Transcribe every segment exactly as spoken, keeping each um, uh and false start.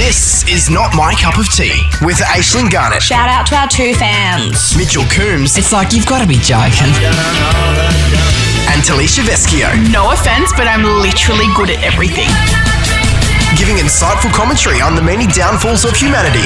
This is Not My Cup of Tea with Aisling Garnett. Shout out to our two fans. Mitchell Coombs. It's like, you've got to be joking. And Talisha Vescio. No offense, but I'm literally good at everything. Giving insightful commentary on the many downfalls of humanity.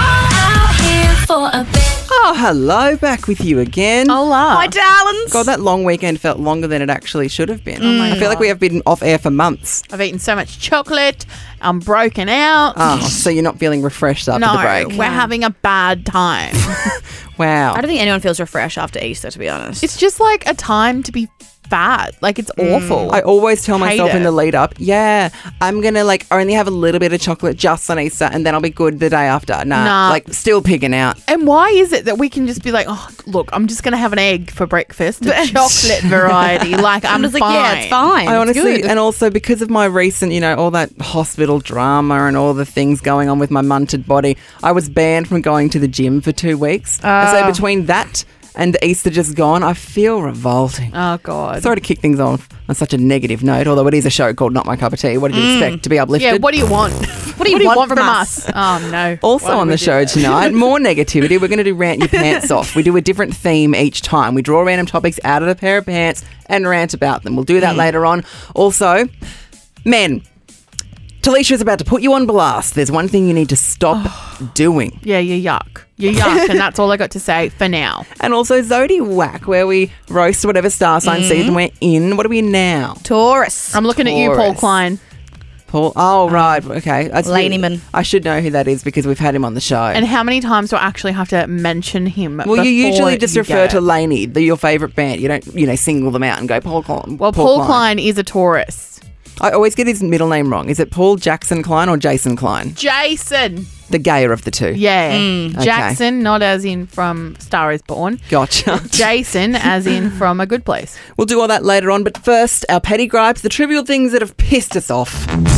Oh, hello, back with you again. Hola. Hi, darlings. God, that long weekend felt longer than it actually should have been. my I feel God. like we have been off air for months. I've eaten so much chocolate. I'm broken out. Oh, so you're not feeling refreshed after no, the break? we're having a bad time. Wow. I don't think anyone feels refreshed after Easter, to be honest. It's just like a time to be fat. Like, it's awful. I always tell Hate myself in it. the lead up, yeah, I'm going to like only have a little bit of chocolate just on Easter and then I'll be good the day after. Nah, Nah. like still pigging out. And why is it that we can just be like, oh, look, I'm just going to have an egg for breakfast, a chocolate variety. Like, I'm, I'm just fine. like, yeah, it's fine. I honestly, good. and also because of my recent, you know, all that hospital drama and all the things going on with my munted body, I was banned from going to the gym for two weeks. And so Oh. between that and Easter just gone, I feel revolting. Oh, God. Sorry to kick things off on such a negative note, although it is a show called Not My Cup of Tea. What did you expect? To be uplifted? Yeah, what do you want? What do you, want, from us? Oh, no. Also Why do on we the do show that? tonight, more negativity. We're going to do Rant Your Pants Off. We do a different theme each time. We draw random topics out of a pair of pants and rant about them. We'll do that later on. Also, men, Talisha's about to put you on blast. There's one thing you need to stop doing. Yeah, you're yuck. You're yuck, and that's all I got to say for now. And also Zodi Whack, where we roast whatever star sign season we're in. What are we in now? Taurus. I'm looking at you, Paul Taurus. Klein. Paul. Oh, right. Okay. That's Laneyman. I should know who that is because we've had him on the show. And how many times do I actually have to mention him? Well, you before usually just you refer get to it? Laney, the, your favourite band. You don't, you know, single them out and go Paul Klein. Well, Paul, Klein is a Taurus. I always get his middle name wrong. Is it Paul Jackson Klein or Jason Klein? Jason. The gayer of the two. Yeah. Okay. Jackson, not as in from Star is Born. Gotcha. Jason, as in from A Good Place. We'll do all that later on, but first, our petty gripes, the trivial things that have pissed us off.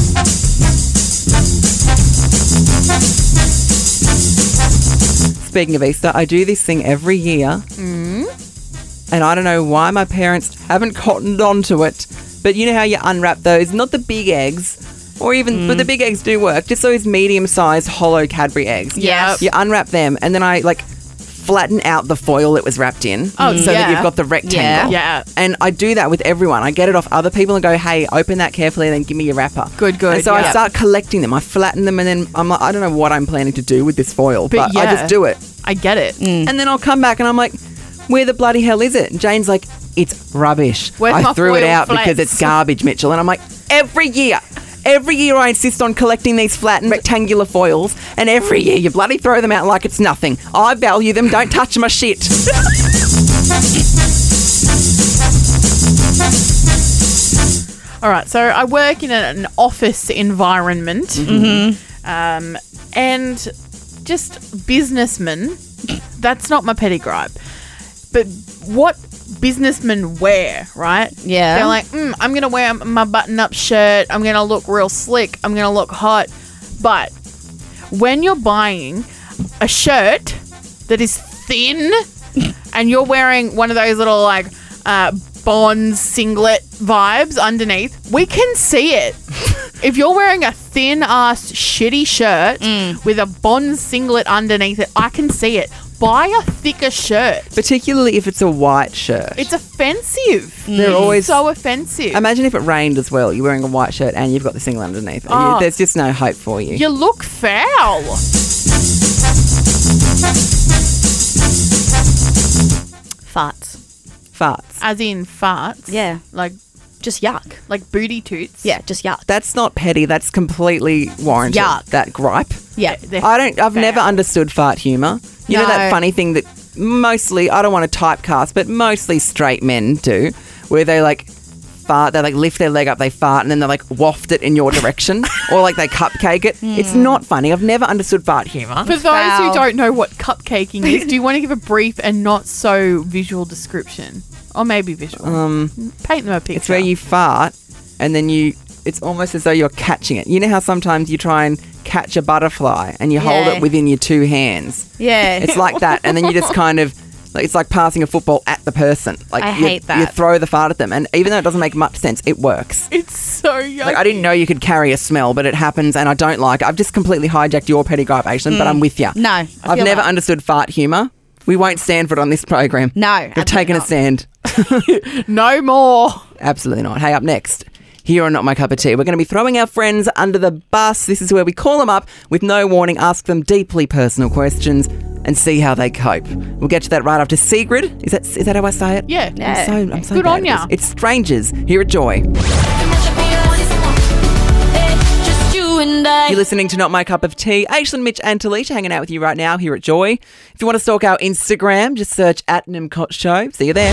Speaking of Easter, I do this thing every year. Mm. And I don't know why my parents haven't cottoned onto it. But you know how you unwrap those, not the big eggs, or even, but the big eggs do work, just those medium-sized hollow Cadbury eggs. Yes. You unwrap them, and then I, like, flatten out the foil it was wrapped in. Oh, so yeah. that you've got the rectangle. Yeah. And I do that with everyone. I get it off other people and go, hey, open that carefully and then give me your wrapper. Good, good, And so I yeah. start collecting them. I flatten them and then I'm like, I don't know what I'm planning to do with this foil, but, But I yeah. just do it. I get it. And then I'll come back and I'm like, where the bloody hell is it? And Jane's like, it's rubbish. Where's I my threw it foil out flats? because it's garbage, Mitchell. And I'm like, every year. Every year I insist on collecting these flattened rectangular foils, and every year you bloody throw them out like it's nothing. I value them. Don't touch my shit. All right, so I work in an office environment, Mm-hmm. um, and just businessmen. That's not my petty gripe, but what businessmen wear, right? Yeah. They're like, mm, I'm gonna wear my button-up shirt. I'm gonna look real slick. I'm gonna look hot. But when you're buying a shirt that is thin, and you're wearing one of those little like uh, Bond singlet vibes underneath, we can see it. If you're wearing a thin ass shitty shirt with a Bond singlet underneath it, I can see it. Buy a thicker shirt. Particularly if it's a white shirt. It's offensive. They're always So offensive. Imagine if it rained as well. You're wearing a white shirt and you've got the single underneath. You- Oh. There's just no hope for you. You look foul. Farts. Farts. As in farts. Yeah. Like Just yuck. like booty toots. Yeah, just yuck. That's not petty. That's completely warranted. Yuck. That gripe. Yeah. They're I don't. I've foul. never understood fart humour. You know No. that funny thing that mostly I don't want to typecast, but mostly straight men do, where they like fart. They like lift their leg up, they fart, and then they like waft it in your direction, or like they cupcake it. It's not funny. I've never understood fart humour. For those Foul. who don't know what cupcaking is, do you want to give a brief and not so visual description? Or maybe visual. Um, Paint them a picture. It's where you fart, and then you. It's almost as though you're catching it. You know how sometimes you try and catch a butterfly, and you hold Yeah. it within your two hands. Yeah. It's like that, and then you just kind of Like, it's like passing a football at the person. Like I you, hate that. You throw the fart at them, and even though it doesn't make much sense, it works. It's so yucky. Like, I didn't know you could carry a smell, but it happens, and I don't like it. I've just completely hijacked your petty gripe, Aislinn, but I'm with you. No, I I've feel never that. understood fart humour. We won't stand for it on this program. No, We've taken a stand. No more. Absolutely not. Hey, up next, here on Not My Cup of Tea, we're going to be throwing our friends under the bus. This is where we call them up with no warning, ask them deeply personal questions, and see how they cope. We'll get to that right after Sigrid. Is that is that how I say it? Yeah. Yeah. I'm so, I'm so Good bad on at ya. this. It's Strangers here at Joy. You're listening to Not My Cup of Tea. Aislinn, Mitch and Talisha hanging out with you right now here at Joy. If you want to stalk our Instagram, just search at Nimcott Show. See you there.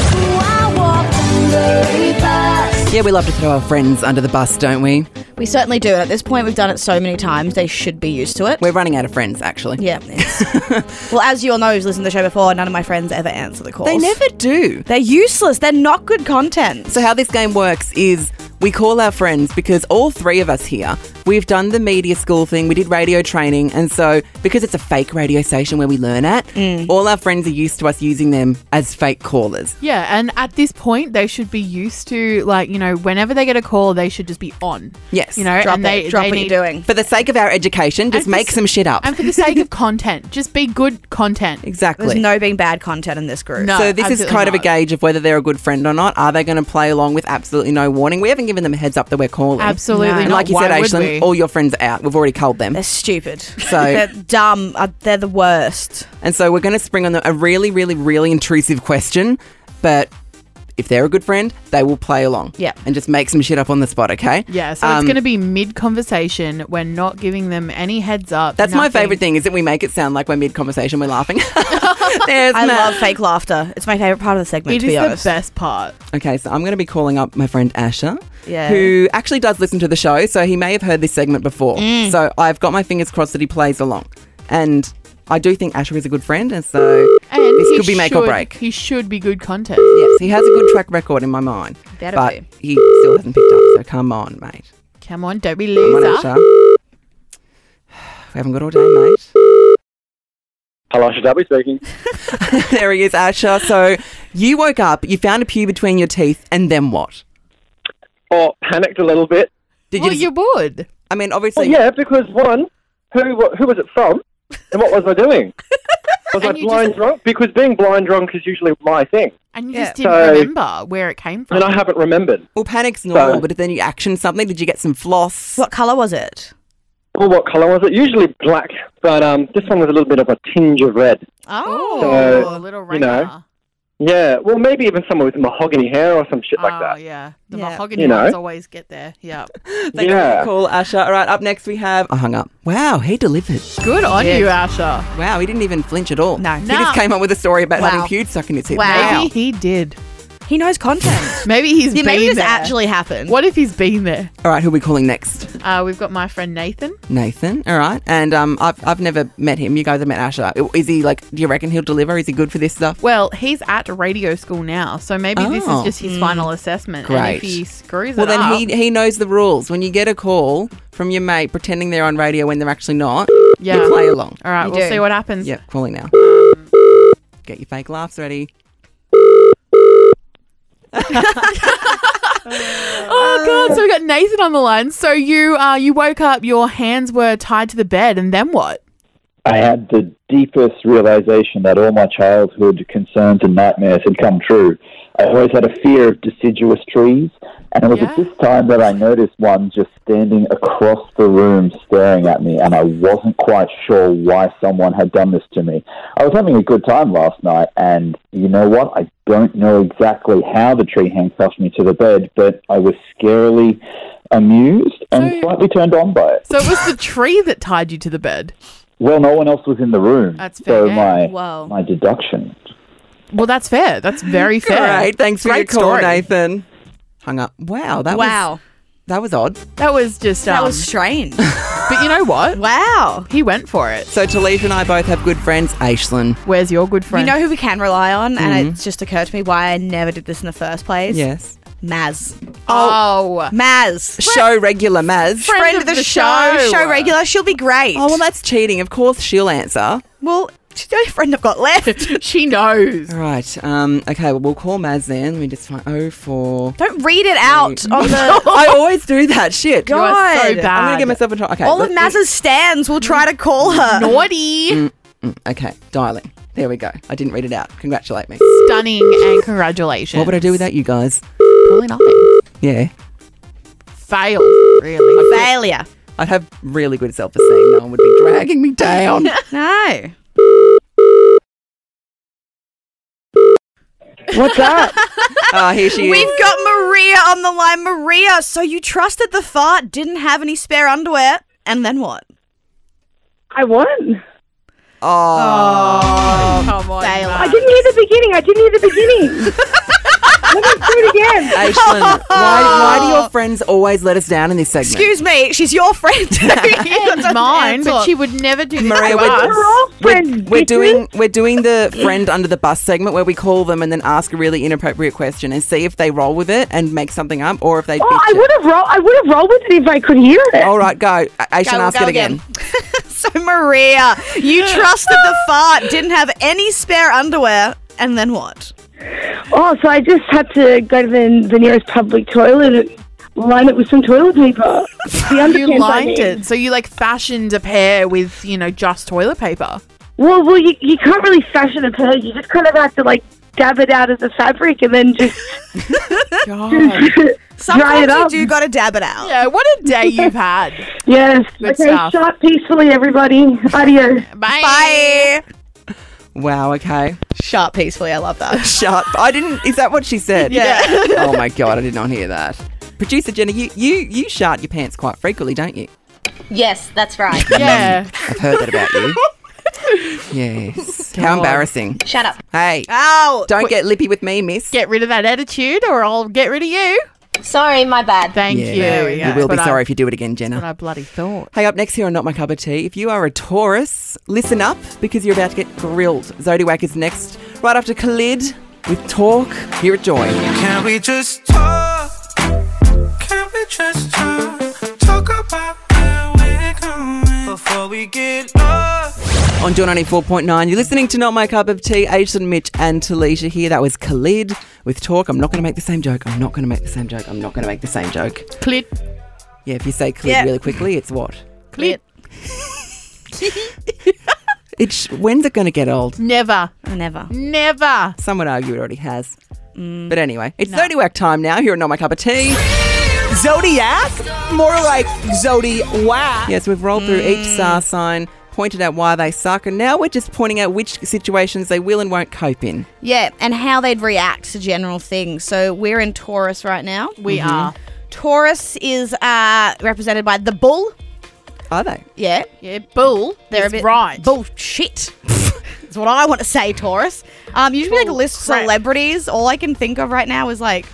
Yeah, we love to throw our friends under the bus, don't we? We certainly do. And at this point, we've done it so many times, they should be used to it. We're running out of friends, actually. Yeah. it's- well, as you all know, who's listened to the show before, none of my friends ever answer the calls. They never do. They're useless. They're not good content. So how this game works is we call our friends because all three of us here, we've done the media school thing, we did radio training, and so because it's a fake radio station where we learn at, Mm. all our friends are used to us using them as fake callers. Yeah, and at this point, they should be used to, like, you know, whenever they get a call, they should just be on. Yes. You know, Drop and it. they Drop they what need, you're doing. For the sake of our education, just And for make s- some shit up. And for the sake of content, just be good content. Exactly. There's no being bad content in this group. No. So this is absolutely kind of a not. gauge of whether they're a good friend or not. Are they going to play along with absolutely no warning? We haven't given them a heads up that we're calling. Absolutely No. And not. like you Why said, would Aislinn, we? all your friends are out. We've already culled them. They're stupid. So- they're dumb. Uh, they're the worst. And so we're going to spring on them a really, really, really intrusive question. But if they're a good friend, they will play along. Yeah. And just make some shit up on the spot, okay? Yeah, so Um, it's going to be mid-conversation. We're not giving them any heads up. That's my nothing. favourite thing, is that we make it sound like we're mid-conversation, we're laughing. There's I Matt. love fake laughter. It's my favourite part of the segment, It to is be the honest. best part. Okay, so I'm going to be calling up my friend Asher, Yeah. who actually does listen to the show, so he may have heard this segment before. Mm. So I've got my fingers crossed that he plays along. And I do think Asher is a good friend, and so And this he could be make or should- break. He should be good content. Yes, he has a good track record in my mind. Better but be. he still hasn't picked up, so come on, mate. Come on, don't be Come on, loser. Asher. We haven't got all day, mate. Hello, Asher Dubby speaking. There he is, Asher. So you woke up, you found a pew between your teeth, and then what? Oh, panicked a little bit. Did Well, just- you would. I mean, Well, obviously, yeah, because one, who wa- who was it from, and what was I doing? Was I And you blind just- drunk? Because being blind drunk is usually my thing, And you Yeah. just didn't So- remember where it came from. and I haven't remembered. well, panic's normal, So- but then you action something. Did you get some floss? What colour was it? Well, what colour was it? Usually black, but um, this one was a little bit of a tinge of red. Oh, So, a little you know, ringer. Yeah, well, maybe even someone with mahogany hair or some shit like Oh, that. yeah. The Yeah. mahogany You know. ones always get there. Yeah. Thanks for Yeah. the call, Asher. All right, up next we have... I hung up. Wow, he delivered. Good on Yeah. you, Asher. Wow, he didn't even flinch at all. No. He Nah. just came up with a story about Wow. having pewed stuck in his hip. Wow. Maybe he did. He knows content. Maybe he's yeah, been maybe this there. actually happened. What if he's been there? All right, who are we calling next? Uh, we've got my friend Nathan. Nathan. All right. And um, I've, I've never met him. You guys have met Asher. Is he like, do you reckon he'll deliver? Is he good for this stuff? Well, he's at radio school now, so maybe this Oh. is just his final assessment. And Great. if he screws Well, it then up, he he knows the rules. When you get a call from your mate pretending they're on radio when they're actually not, yeah. you play along. All right, You we'll do. see what happens. Yep, calling now. Get your fake laughs ready. Oh god! So we got Nathan on the line. So you uh you woke up, your hands were tied to the bed, and then what? I had the deepest realization that all my childhood concerns and nightmares had come true. I always had a fear of deciduous trees, and it was Yeah. at this time that I noticed one just standing across the room staring at me, and I wasn't quite sure why someone had done this to me. I was having a good time last night, and you know what? I don't know exactly how the tree handcuffed me to the bed, but I was scarily amused and So- slightly turned on by it. So it was the tree that tied you to the bed. Well, no one else was in the room, That's fair, so yeah. my Whoa. my deduction. Well, that's fair. That's very fair. Great. Thanks for Great your call, story. Nathan. Hung up. Wow, that was Wow. that was odd. That was just. Um, That was strange. But you know what? Wow. He went for it. So Talisha and I both have good friends. Aislinn. Where's your good You friend? know who we can rely on? And it's just occurred to me why I never did this in the first place. Yes. Maz. Oh. Maz. Show regular Maz. Friend of the show. Show regular. She'll be great. Oh, well, that's cheating. Of course she'll answer. Well, She's the only friend I've got left. She knows. All right. Um, okay, well, we'll call Maz then. Let me just find oh four. Don't read it out on the. I always do that. Shit. You are so God. bad. I'm going to give myself a try. Okay. All of let- Maz's stands will try to call her. Naughty. Mm, okay, dialing. There we go. I didn't read it out. Congratulate me. Stunning and congratulations. What would I do without you guys? Probably nothing. Yeah. Fail, really. Failure. I'd have really good self-esteem. No one would be dragging me down. No. What's that? Ah, here she is. We've got Maria on the line. Maria, so you trusted the fart, didn't have any spare underwear, and then what? I won. Oh. Come on. Fail. Matt. I didn't hear the beginning. I didn't hear the beginning. Let me do it again. Aislinn, why, why do your friends always let us down in this segment? Excuse me, she's your friend. And mine, but she would never do this Maria, to we're- us. We're all We're, friends. we're bitches. doing we're doing the friend under the bus segment where we call them and then ask a really inappropriate question and see if they roll with it and make something up or if they. Oh, bitch I it. would have rolled. I would have rolled with it if I could hear it. All right, go. Aishan, Go, ask go it again. again. So Maria, you trusted the fart, didn't have any spare underwear, and then what? Oh, so I just had to go to the, the nearest public toilet and line it with some toilet paper. The You underpants I lined need. it. So you like fashioned a pair with, you know, just toilet paper. Well, well, you, you can't really fashion a pair. You just kind of have to like dab it out of the fabric and then just God. dry Sometimes it you up. do got to dab it out. Yeah, what a day you've had. Yes. Good okay, stuff. shot peacefully, everybody. Adios. Bye. Bye. Wow. Okay. Sharp peacefully, I love that. Shut. I didn't. Is that what she said? Yeah. Oh my god, I did not hear that. Producer Jenna, you you you shart your pants quite frequently, don't you? Yes, that's right. Yeah. I've heard that about you. Yes. How God. embarrassing. Shut up. Hey, Ow. don't get lippy with me, miss. Get rid of that attitude or I'll get rid of you. Sorry, my bad. Thank yeah, you. You That's will be what sorry I, if you do it again, Jenna. what I bloody thought. Hey, up next here on Not My Cup of Tea, if you are a Taurus, listen up because you're about to get grilled. Zodiac is next, right after Khalid with Talk here at Joy. Can we just talk? Can we just talk? Talk about where we're going before we get lost. On Joy ninety-four point nine, you're listening to Not My Cup of Tea. Aislinn, Mitch and Talisha here. That was Khalid with Talk. I'm not going to make the same joke. I'm not going to make the same joke. I'm not going to make the same joke. Clit. Yeah, if you say Khalid Yeah. really quickly, it's what? Clit. It's when's it going to get old? Never. Never. Never. Some would argue it already has. But anyway, it's Zodiac time now here at Not My Cup of Tea. Zodiac? More like Zodi-whack. Yes, we've rolled through each star sign, pointed out why they suck, and now we're just pointing out which situations they will and won't cope in. Yeah, and how they'd react to general things. So we're in Taurus right now. We are. Taurus is uh, represented by the bull. Are they? Yeah, Yeah, bull. they're is a bit right. bullshit. That's what I want to say, Taurus. Um, usually like a Bull list of crap. celebrities. All I can think of right now is like,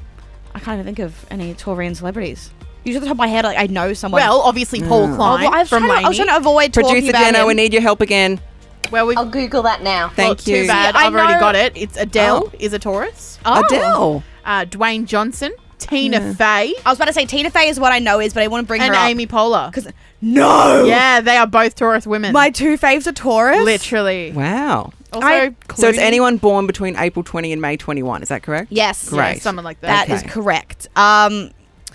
I can't even think of any Taurian celebrities. Usually at the top of my head, like I know someone. Well, obviously Paul Mm. Klein Oh, well, I was from trying to, I was Laney. trying to avoid talking Producer about Jenna, him. we need your help again. Well, we've I'll Google that now. Thank well, you. Too bad. Yeah, I I've already know- got it. It's Adele Oh. is a Taurus. Oh. Adele. Uh, Dwayne Johnson, Tina Fey, I was about to say Tina Fey is what I know is, but I want to bring and her up. Amy Poehler. Because no, Yeah, they are both Taurus women. my two faves are Taurus. Literally. Wow. Also, I- So it's Clooney. anyone born between April twentieth and May twenty-first, is that correct? Yes, Great. Yeah, someone like that. that is Okay. correct. Um,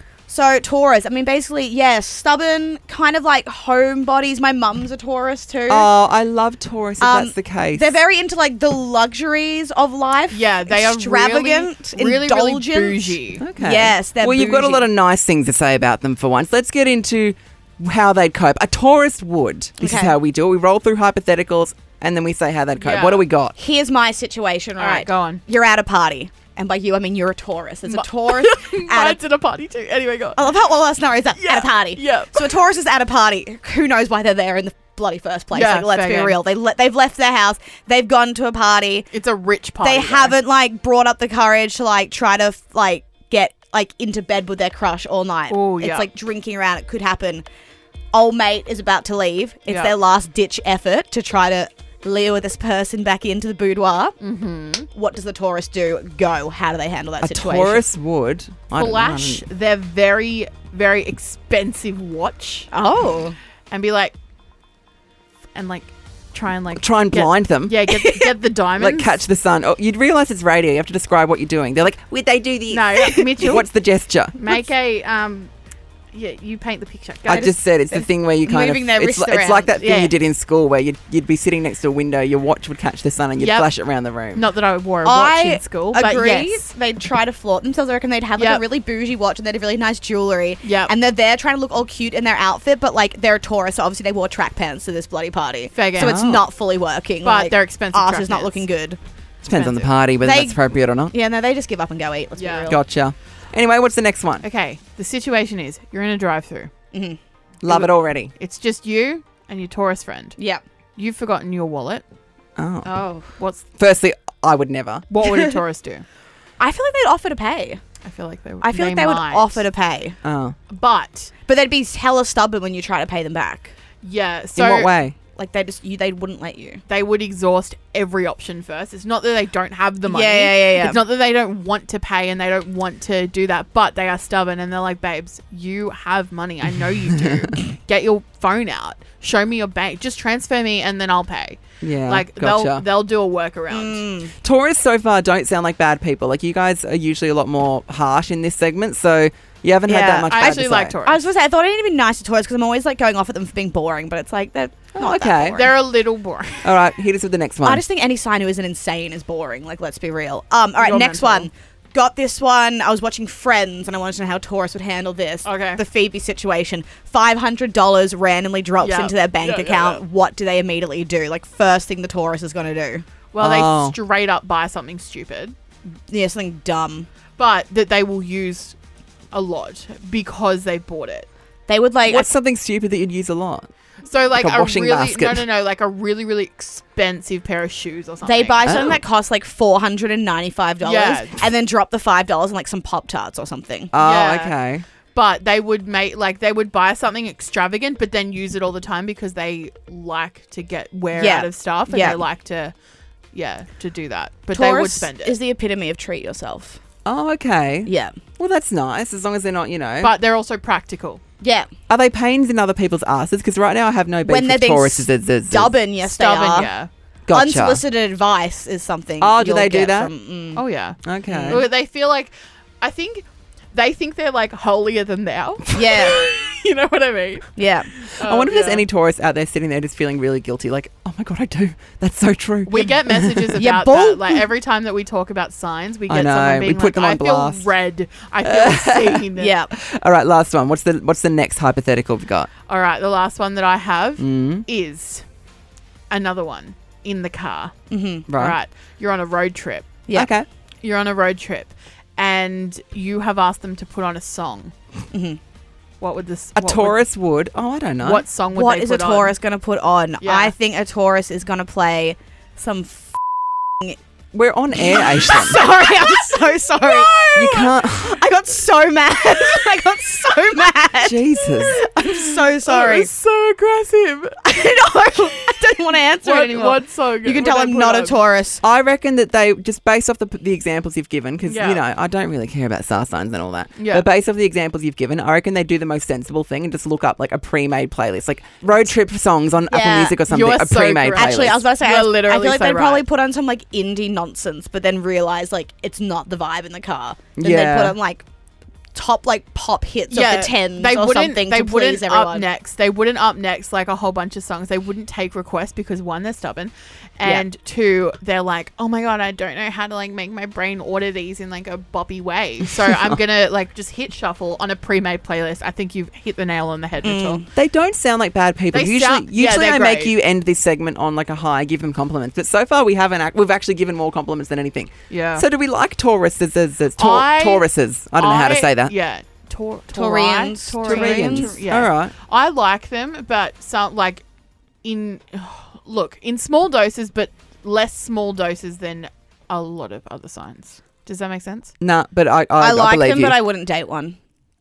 so Taurus. I mean, basically, yeah, stubborn, kind of like homebodies. My mum's a Taurus too. Oh, I love Taurus if Um, that's the case. They're very into like the luxuries of life. Yeah, they are extravagant, really, really, really indulgent. bougie. Okay. Yes, they're Well, you've got a bougie. lot of nice things to say about them for once. Let's get into how they'd cope. A Taurus would. This is Okay. how we do it. We roll through hypotheticals and then we say how they'd cope. Yeah. What do we got? Here's my situation. All Right, right, go on. You're at a party, and by you I mean you're a Taurus. It's a Mi- Taurus at Mine's a. at a party too. Anyway, go on. I love how all our scenarios are Yeah, at a party. yeah. So a Taurus is at a party. Who knows why they're there in the bloody first place? Yeah, like, let's fair be game. real. They le- they've left their house. They've gone to a party. It's a rich party. They though. haven't like brought up the courage to like try to like get like into bed with their crush all night. Oh, It's yeah. like drinking around. It could happen. Old mate is about to leave. It's Yeah. their last ditch effort to try to lure this person back into the boudoir. Mm-hmm. What does the Taurus do? Go. How do they handle that A situation? Taurus would. I don't know, I flash don't- their very, very expensive watch Oh. and be like, and like try and like Try and get- blind them. Yeah, get the, get the diamonds. Like catch the sun. Oh, you'd realise it's radio. You have to describe what you're doing. They're like, would they do this? No, Mitchell. What's the gesture? Make a um. Yeah, you paint the picture. Go. I just said it's the thing where you kind moving of their it's, wrist li- it's like around. that thing Yeah. you did in school where you'd, you'd be sitting next to a window, your watch would catch the sun and you'd Yep. flash it around the room. Not that I wore a watch I in school, but agree. yes. They'd try to flaunt themselves. I reckon they'd have like Yep. a really bougie watch and they'd have really nice jewelry. Yep. And they're there trying to look all cute in their outfit, but like they're a tourist, so obviously they wore track pants to this bloody party. Fair game. So it's Oh. not fully working. But like, they're expensive Arse track is not pants. looking good. Depends on the expensive. party whether They- that's appropriate or not. Yeah, no, they just give up and go eat. Let's Yeah. be real. Gotcha. Anyway, what's the next one? Okay, the situation is you're in a drive-through. Love it already. It's just you and your tourist friend. Yeah. You've forgotten your wallet. Oh. Oh. What's Firstly, I would never. what would a tourist do? I feel like they'd offer to pay. I feel like they. I feel like they might. would offer to pay. Oh. But But they'd be hella stubborn when you try to pay them back. yeah, so In what way? Like they just you they wouldn't let you. they would exhaust every option first. It's not that they don't have the money. Yeah, yeah, yeah, yeah. It's not that they don't want to pay and they don't want to do that, but they are stubborn and they're like, babes, you have money. I know you do. Get your phone out. Show me your bank. Just transfer me and then I'll pay. Yeah. Like gotcha. they'll they'll do a workaround. Tourists so far don't sound like bad people. Like you guys are usually a lot more harsh in this segment, so you haven't had Yeah, that much I bad actually to like say. tourists. I was gonna say I thought I need to be nice to tourists because I'm always like going off at them for being boring, but it's like they're not okay. that boring. They're a little boring. All right, hit us with the next one. I just think any sign who isn't insane is boring. Like, let's be real. Um, all right, You're next mental. one. Got this one. I was watching Friends, and I wanted to know how tourists would handle this. Okay. The Phoebe situation. Five hundred dollars randomly drops Yeah. into their bank Yeah, yeah, account. yeah. What do they immediately do? Like, first thing the tourist is going to do. Well, Oh. they straight up buy something stupid, Yeah, something dumb. but that they will use a lot because they bought it. They would like. What's something stupid that you'd use a lot? So like, Like a a, washing really basket. no no no like a really really expensive pair of shoes or something. they buy something Oh. that costs like four hundred and ninety-five dollars, Yeah. and then drop the five dollars on like some Pop Tarts or something. Oh, Yeah. okay. but they would make like they would buy something extravagant, but then use it all the time because they like to get wear Yeah. out of stuff and Yeah. they like to, yeah, to do that. But they would Tourist spend it. is the epitome of treat yourself. Oh, okay. Yeah. Well, that's nice as long as they're not, you know. but they're also practical. Yeah. are they pains in other people's asses? Because right now I have no beef When they're with being tourists. z- z- z- Stubborn, yes, Stubborn, they are. yeah. Gotcha. Unsolicited advice is something. Oh, do you'll they do get that? from- mm. Oh yeah. Okay. Well, They feel like, I think, they think they're like holier than thou. Yeah, You know what I mean? yeah. I wonder if yeah. there's any tourists out there sitting there just feeling really guilty. Like, oh my God, I do. That's so true. We get messages about Yeah, bull. that. Like every time that we talk about signs, we I get know, someone we being put like, them on "I feel blast." red. I feel seen." Yeah. All right, last one. What's the What's the next hypothetical we've got? All right, the last one that I have Mm, is another one in the car. Mm-hmm. right. All right, you're on a road trip. Yeah. Okay. You're on a road trip, and you have asked them to put on a song. Mm-hmm. What would this? A what tourist would. Oh, I don't know. Would, what song would What they is a put on? tourist going to put on? Yeah. I think a tourist is going to play some. F- We're on air, Aishan. sorry, I'm so sorry. You can't. I got so mad. I got so mad. Jesus. I'm so That sorry. was so aggressive. I know. I don't want to answer What, it anymore. what song? You can would tell they I'm put not a on? tourist. I reckon that they just based off the the examples you've given, because Yeah. you know I don't really care about star signs and all that. Yeah. But based off the examples you've given, I reckon they do the most sensible thing and just look up like a pre-made playlist, like road trip songs on Apple Yeah. Music or something. You are A so pre-made correct. playlist. Actually, I was about to say, You're I, I literally feel like so they'd probably right. put on some like indie nonsense, but then realize like it's not the vibe in the car. Then Yeah. they'd put on like top like pop hits of the tens they or wouldn't, something they to wouldn't please everyone. up next. They wouldn't up next like a whole bunch of songs. They wouldn't take requests because one, they're stubborn, and two, they're like, oh my god, I don't know how to like make my brain order these in like a boppy way. So I'm gonna like just hit shuffle on a pre-made playlist. I think you've hit the nail on the head, Mitchell. They don't sound like bad people. They usually, sound- yeah, usually they're I make great. you end this segment on like a high, give them compliments. But so far we haven't. Ac- we've actually given more compliments than anything. Yeah. So do we like tourists as, as, as tor- I- Tauruses? I don't know how to say that. Yeah. Tor- Taurians. Taurians. Taurians. Yeah. All right. I like them, but some like in look in small doses, but less small doses than a lot of other signs. Does that make sense? Nah, but I I, I I like believe them, you. but I wouldn't date one.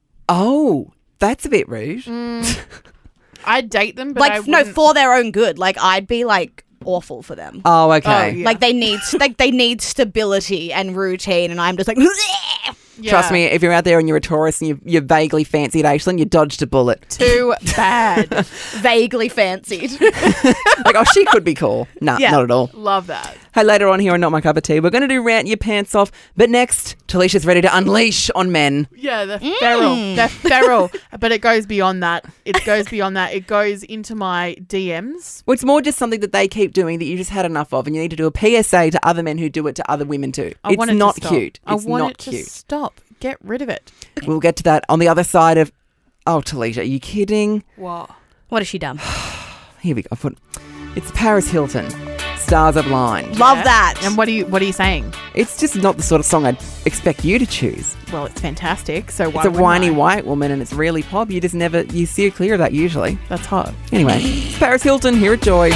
Oh, that's a bit rude. Mm. I'd date them, but I like no, wouldn't- for their own good. Like I'd be like awful for them. Oh, okay. Oh, yeah. Like they need like they need stability and routine, and I'm just like Yeah. Trust me, if you're out there and you're a tourist and you, you're vaguely fancied Aislinn, you dodged a bullet. Too bad. Vaguely fancied. Like, oh, she could be cool. Nah, Yeah. not at all. Love that. Hey, later on here on Not My Cup of Tea, we're going to do Rant Your Pants Off. But next, Talisha's ready to unleash on men. Yeah, they're feral. They're feral. But it goes beyond that. It goes beyond that. It goes into my D Ms. Well, it's more just something that they keep doing that you just had enough of, and you need to do a P S A to other men who do it to other women too. I it's want it not to stop. cute. I It's want not it to cute. stop. Get rid of it. We'll get to that on the other side of. Oh, Talisha, are you kidding? What? What has she done? Here we go. I put, it's Paris Hilton. Stars Are Blind. Love that. And what are you? What are you saying? It's just not the sort of song I'd expect you to choose. Well, it's fantastic. So why It's a wouldn't whiny I? white woman and it's really pop. You just never, you steer clear of that usually. That's hot. Anyway, it's Paris Hilton here at Joy.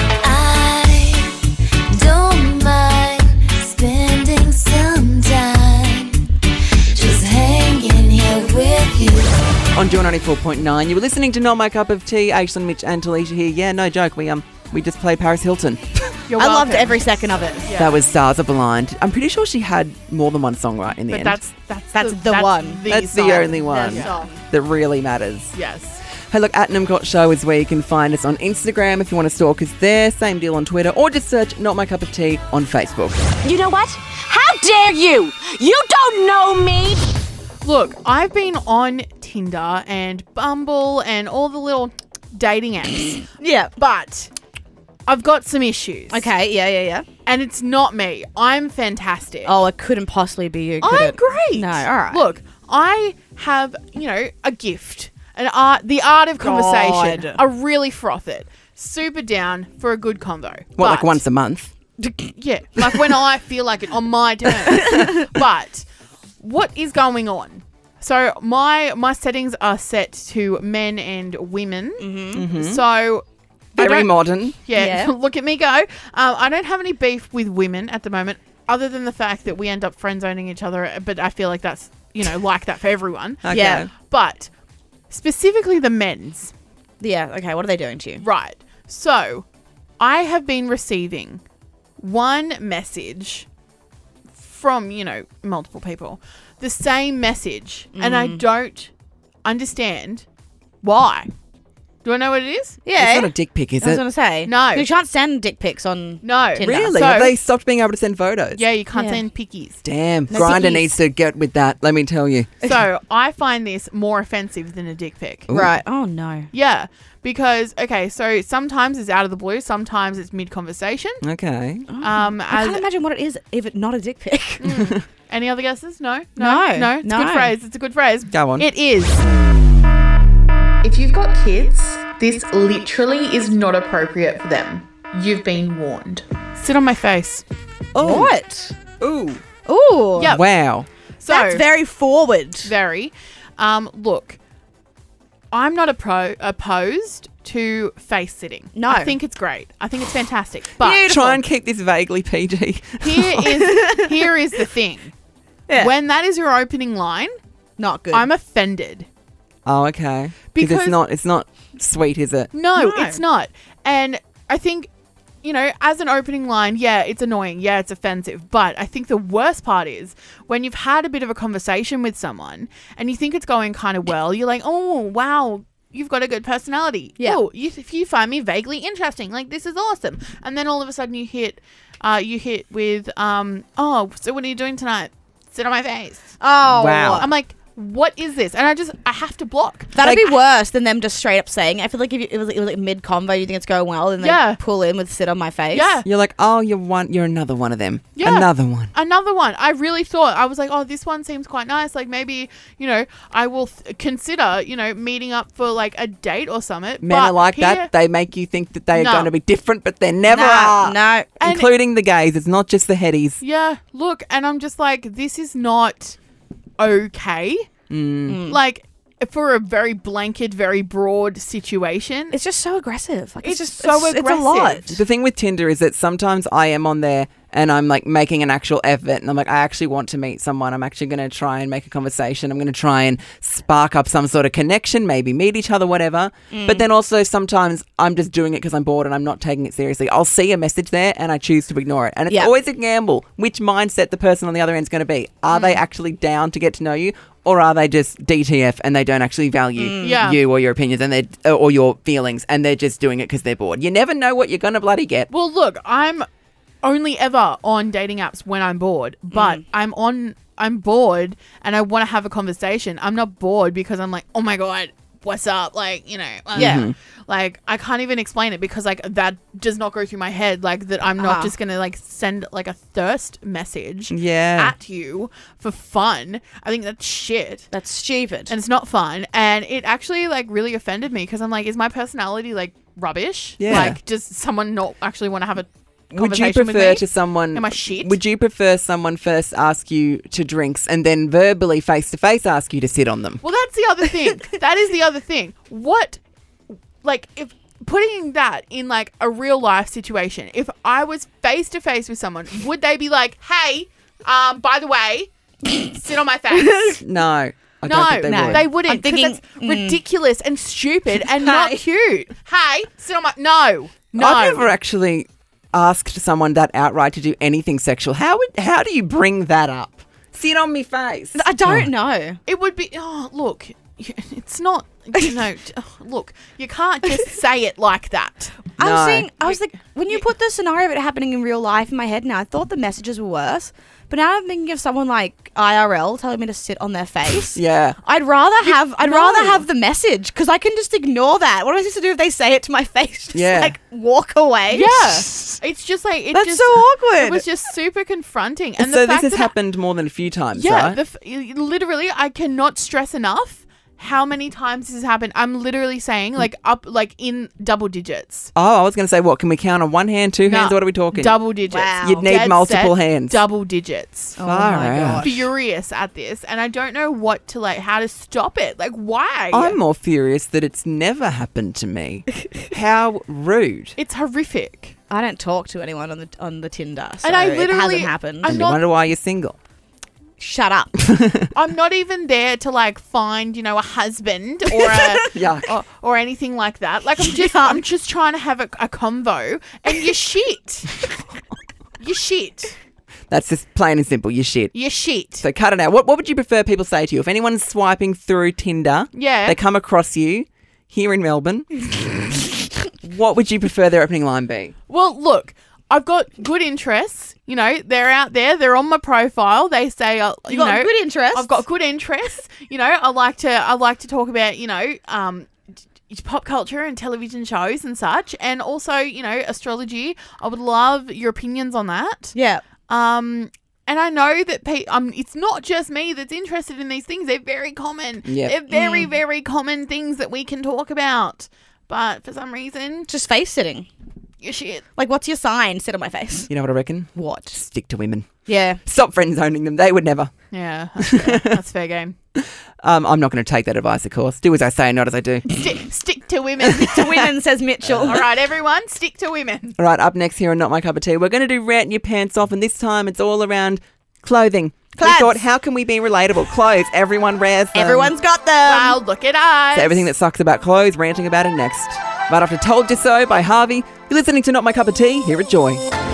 I don't mind spending some time just hanging here with you. On Joy ninety-four point nine, you were listening to Not My Cup of Tea. Aislinn, Mitch and Talisha here. Yeah, no joke. We um we just played Paris Hilton. You're I loved welcome. every second of it. Yeah. That was Stars Are Blind. I'm pretty sure she had more than one song right in the But end. that's that's That's the one. The That's the song. only one The song. that really matters. Yes. Hey, look, at Namcot Show is where you can find us on Instagram if you want to stalk us there. Same deal on Twitter, or just search Not My Cup of Tea on Facebook. You know what? How dare you? You don't know me. Look, I've been on Tinder and Bumble and all the little dating apps, Yeah. but I've got some issues. Okay, yeah, yeah, yeah. And it's not me. I'm fantastic. Oh, it couldn't possibly be you, could I'm it? great. No, all right. Look, I have, you know, a gift, an art, the art of conversation. God. I really froth it. Super down for a good convo. What, like But- once a month? Yeah, like when I feel like it on my terms. But what is going on? So my my settings are set to men and women. Mm-hmm. So I Very don't- modern. Yeah, Yeah. look at me go. Um, I don't have any beef with women at the moment, other than the fact that we end up friend zoning each other. But I feel like that's, you know, like that for everyone. Okay. Yeah. But specifically the men's. Yeah, okay, what are they doing to you? Right. So I have been receiving one message from, you know, multiple people, the same message, and I don't understand why. Do I know what it is? Yeah. It's not a dick pic, is I was it? going to say. No. You can't send dick pics on No. Tinder. Really? So- Have they stopped being able to send photos? Yeah, you can't Yeah. send pickies. Damn. No Grindr pickies. needs to get with that, let me tell you. So I find this more offensive than a dick pic. Right. Oh, no. Yeah, because okay, so sometimes it's out of the blue, sometimes it's mid conversation. Okay. Um, I as can't imagine what it is if it's not a dick pic. any other guesses? No, No, no. It's a good no. phrase. It's a good phrase. Go on. It is. If you've got kids, this literally is not appropriate for them. You've been warned. Sit on my face. Oh. What? Ooh. Ooh. Yep. Wow. So That's very forward. very. Um, look, I'm not appro- opposed to face sitting. No. I think it's great. I think it's fantastic. But Beautiful. Try and keep this vaguely P G. here is here is the thing. Yeah. When that is your opening line, Not good. I'm offended. Oh, okay. Because- it's not it's not sweet, is it? No, No. it's not. And I think, you know, as an opening line, yeah, it's annoying. Yeah, it's offensive. But I think the worst part is when you've had a bit of a conversation with someone and you think it's going kind of well, you're like, oh, wow, you've got a good personality. Yeah. Oh, you, if you find me vaguely interesting, like this is awesome. And then all of a sudden you hit, uh, you hit with, um, oh, so what are you doing tonight? Sit on my face. oh. Wow. I'm like, what is this? And I just, I have to block. That'd Like- be worse than them just straight up saying it. I feel like if you, it was, it was like mid convo, you think it's going well, and they Yeah. pull in with sit on my face. Yeah. You're like, oh, you're one. You're another one of them. Yeah. Another one. Another one. I really thought, I was like, oh, this one seems quite nice. Like maybe, you know, I will th- consider, you know, meeting up for like a date or something. Men But are like here- that. They make you think that they are No. going to be different, but they never No, are. no. And- Including the gays. It's not just the headies. Yeah, look, and I'm just like, this is not okay. Mm. Like, for a very blanket, very broad situation. It's just so aggressive. Like it's, It's just so it's, aggressive. It's a lot. The thing with Tinder is that sometimes I am on there and I'm like making an actual effort and I'm like, I actually want to meet someone. I'm actually going to try and make a conversation. I'm going to try and spark up some sort of connection, maybe meet each other, whatever. Mm. But then also sometimes I'm just doing it because I'm bored and I'm not taking it seriously. I'll see a message there and I choose to ignore it. And it's Yeah. always a gamble which mindset the person on the other end is going to be. Are Mm. they actually down to get to know you? Or are they just D T F and they don't actually value Mm. Yeah. you or your opinions and they or your feelings and they're just doing it because they're bored? You never know what you're going to bloody get. Well, look, I'm only ever on dating apps when I'm bored, but Mm. I'm on, I'm bored and I want to have a conversation. I'm not bored because I'm like, oh my God, what's up? Like, you know, uh, Yeah. like I can't even explain it because like that does not go through my head. Like that I'm not Ah. just going to like send like a thirst message Yeah. at you for fun. I think that's shit. That's stupid. And it's not fun. And it actually like really offended me because I'm like, is my personality like rubbish? Yeah. Like, does someone not actually want to have a Would you conversation with prefer me? to someone? Am I shit? Would you prefer someone first ask you to drinks and then verbally face to face ask you to sit on them? Well, that's the other thing. That is the other thing. What, like, if putting that in like a real life situation, if I was face to face with someone, would they be like, "Hey, um, by the way, sit on my face"? No. I no, don't think they no. would. they wouldn't. I'm thinking, Because that's ridiculous and stupid and not Hey. cute. Hey, sit on my no, no. I've never actually asked someone that outright to do anything sexual. How would how do you bring that up? Sit on me face. I don't know. It would be. Oh, look, it's not. You know, oh, look, you can't just say it like that. I was No. saying, I was like, when you put the scenario of it happening in real life in my head now, I thought the messages were worse. But now I'm thinking of someone like I R L telling me to sit on their face. Yeah. I'd rather have I'd no. rather have the message because I can just ignore that. What am I supposed to do if they say it to my face? Just Yeah. like walk away. Yeah, it's just like it That's just, so awkward. It was just super confronting. And so the this fact has that happened more than a few times, Yeah, right? the f- literally, I cannot stress enough how many times this has happened. I'm literally saying like up like in double digits. oh, I was going to say, what, can we count on one hand, two hands? No, What are we talking? Double digits. Wow. You'd need Dead multiple set, hands. Double digits. Oh Far my out. gosh. Furious at this, and I don't know what to like, how to stop it. Like, why? I'm more furious that it's never happened to me. How rude. It's horrific. I don't talk to anyone on the on the Tinder, so And I it literally- hasn't happened. I'm And you not- wonder why you're single. Shut up. I'm not even there to like find, you know, a husband or a Yuck. or, or anything like that. Like I'm just Yuck. I'm just trying to have a, a convo, and you're shit. You're shit. That's just plain and simple. You're shit. You're shit. So cut it out. What, what would you prefer people say to you? If anyone's swiping through Tinder, Yeah. they come across you here in Melbourne, what would you prefer their opening line be? Well, look, I've got good interests. You know, they're out there. They're on my profile. They say, uh, you, You got know, good interests. I've got good interests. You know, I like to I like to talk about, you know, um, t- pop culture and television shows and such, and also, you know, astrology. I would love your opinions on that. Yeah. Um, and I know that pe- um, it's not just me that's interested in these things. They're very common. Yep. They're very, very common things that we can talk about. But for some reason, Just face sitting. you're shit. Like, what's your sign? Sit on my face. You know what I reckon? What? Stick to women. Yeah. Stop friend zoning them. They would never. Yeah, that's fair. That's fair game. Um, I'm not going to take that advice, of course. Do as I say, not as I do. Stick, stick to women. To women, says Mitchell. All right, everyone, stick to women. All right, up next here on Not My Cup of Tea, we're going to do Rant Your Pants Off, and this time it's all around clothing. Clothes. We thought, how can we be relatable? Clothes. Everyone wears them. Everyone's got them. Wow, look at us. So everything that sucks about clothes, ranting about it next. Right after Told You So by Harvey, you're listening to Not My Cup of Tea here at Joy.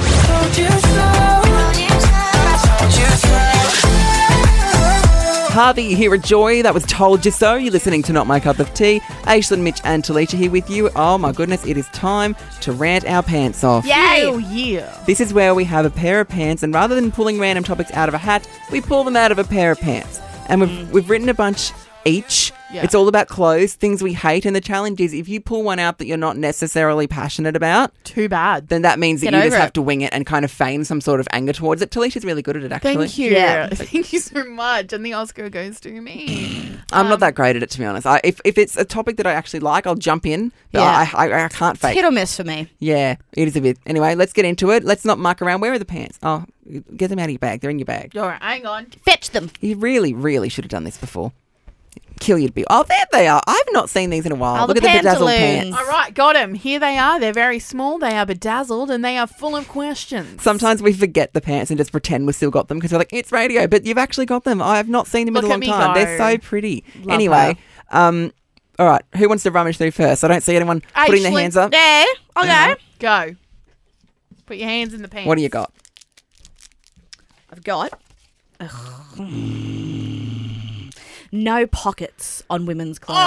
Harvey here at Joy. That was Told You So. You're listening to Not My Cup of Tea. Aislinn, Mitch and Talisha here with you. Oh my goodness, it is time to rant our pants off. Hell yeah. This is where we have a pair of pants, and rather than pulling random topics out of a hat, we pull them out of a pair of pants. And we've, we've written a bunch each. Yeah. It's all about clothes, things we hate, and the challenge is if you pull one out that you're not necessarily passionate about, Too bad. then that means that Get you just over have it. to wing it and kind of feign some sort of anger towards it. Talisha's really good at it, actually. Thank you. Yeah. Thank you so much. And the Oscar goes to me. I'm Um, not that great at it, to be honest. I, if, if it's a topic that I actually like, I'll jump in, but Yeah. I, I, I can't fake. Hit or miss for me. Yeah, it is a bit. Anyway, let's get into it. Let's not muck around. Where are the pants? Oh, get them out of your bag. They're in your bag. All right, hang on. Fetch them. You really, really should have done this before. Kill you to be. Oh, there they are. I've not seen these in a while. Oh, Look the at the bedazzled pantaloons. pants. All right, got them. Here they are. They're very small. They are bedazzled and they are full of questions. Sometimes we forget the pants and just pretend we've still got them because we're like, it's radio, but you've actually got them. I have not seen them Look in a at long me time. go. They're so pretty. Love anyway, um, all right, who wants to rummage through first? I don't see anyone putting their Ashley- hands up. There. Okay. Uh-huh. Go. Put your hands in the pants. What do you got? I've got no pockets on women's clothes.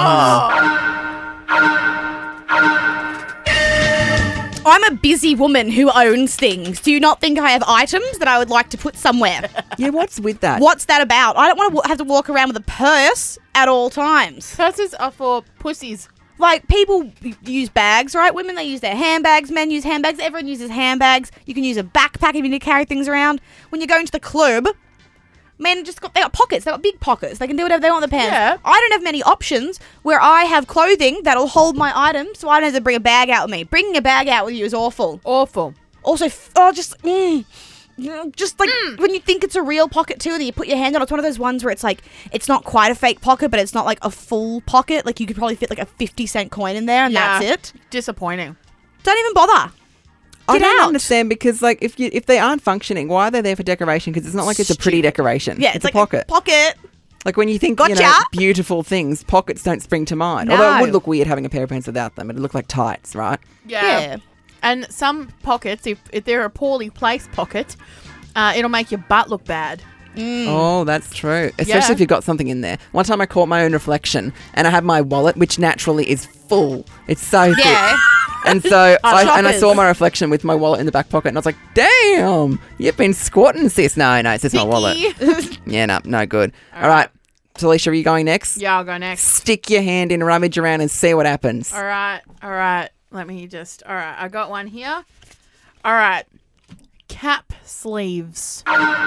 I'm a busy woman who owns things. Do you not think I have items that I would like to put somewhere? Yeah, what's with that? What's that about? I don't want to w- have to walk around with a purse at all times. Purses are for pussies. Like, people use bags, right? Women, they use their handbags. Men use handbags. Everyone uses handbags. You can use a backpack if you need to carry things around. When you're going to the club, men just got, they got pockets. They got big pockets. They can do whatever they want with their pants. Yeah. I don't have many options where I have clothing that'll hold my items, so I don't have to bring a bag out with me. Bringing a bag out with you is awful. Awful. Also, f- oh, just, mm, you know, just like when you think it's a real pocket too, that you put your hand on, it's one of those ones where it's like, it's not quite a fake pocket, but it's not like a full pocket. Like, you could probably fit like a fifty cent coin in there and Yeah. that's it. Disappointing. Don't even bother. I Get don't out. understand because, like, if you if they aren't functioning, why are they there for decoration? Because it's not like it's a pretty decoration. Yeah, it's, it's, a like pocket. a pocket. Like when you think, you know, Gotcha. beautiful things, pockets don't spring to mind. No. Although it would look weird having a pair of pants without them. It'd look like tights, right? Yeah. Yeah. And some pockets, if, if they're a poorly placed pocket, uh, it'll make your butt look bad. Oh, that's true. Especially Yeah. if you've got something in there. One time I caught my own reflection and I had my wallet, which naturally is full. It's so thick. Yeah. And so I, and I shoppers. saw my reflection with my wallet in the back pocket and I was like, damn, you've been squatting, sis. No, no, it's just my wallet. Yeah, no, no good. All right. Talisha, are you going next? Yeah, I'll go next. Stick your hand in, rummage around and see what happens. All right. All right. Let me just. All right. I got one here. All right. Cap sleeves.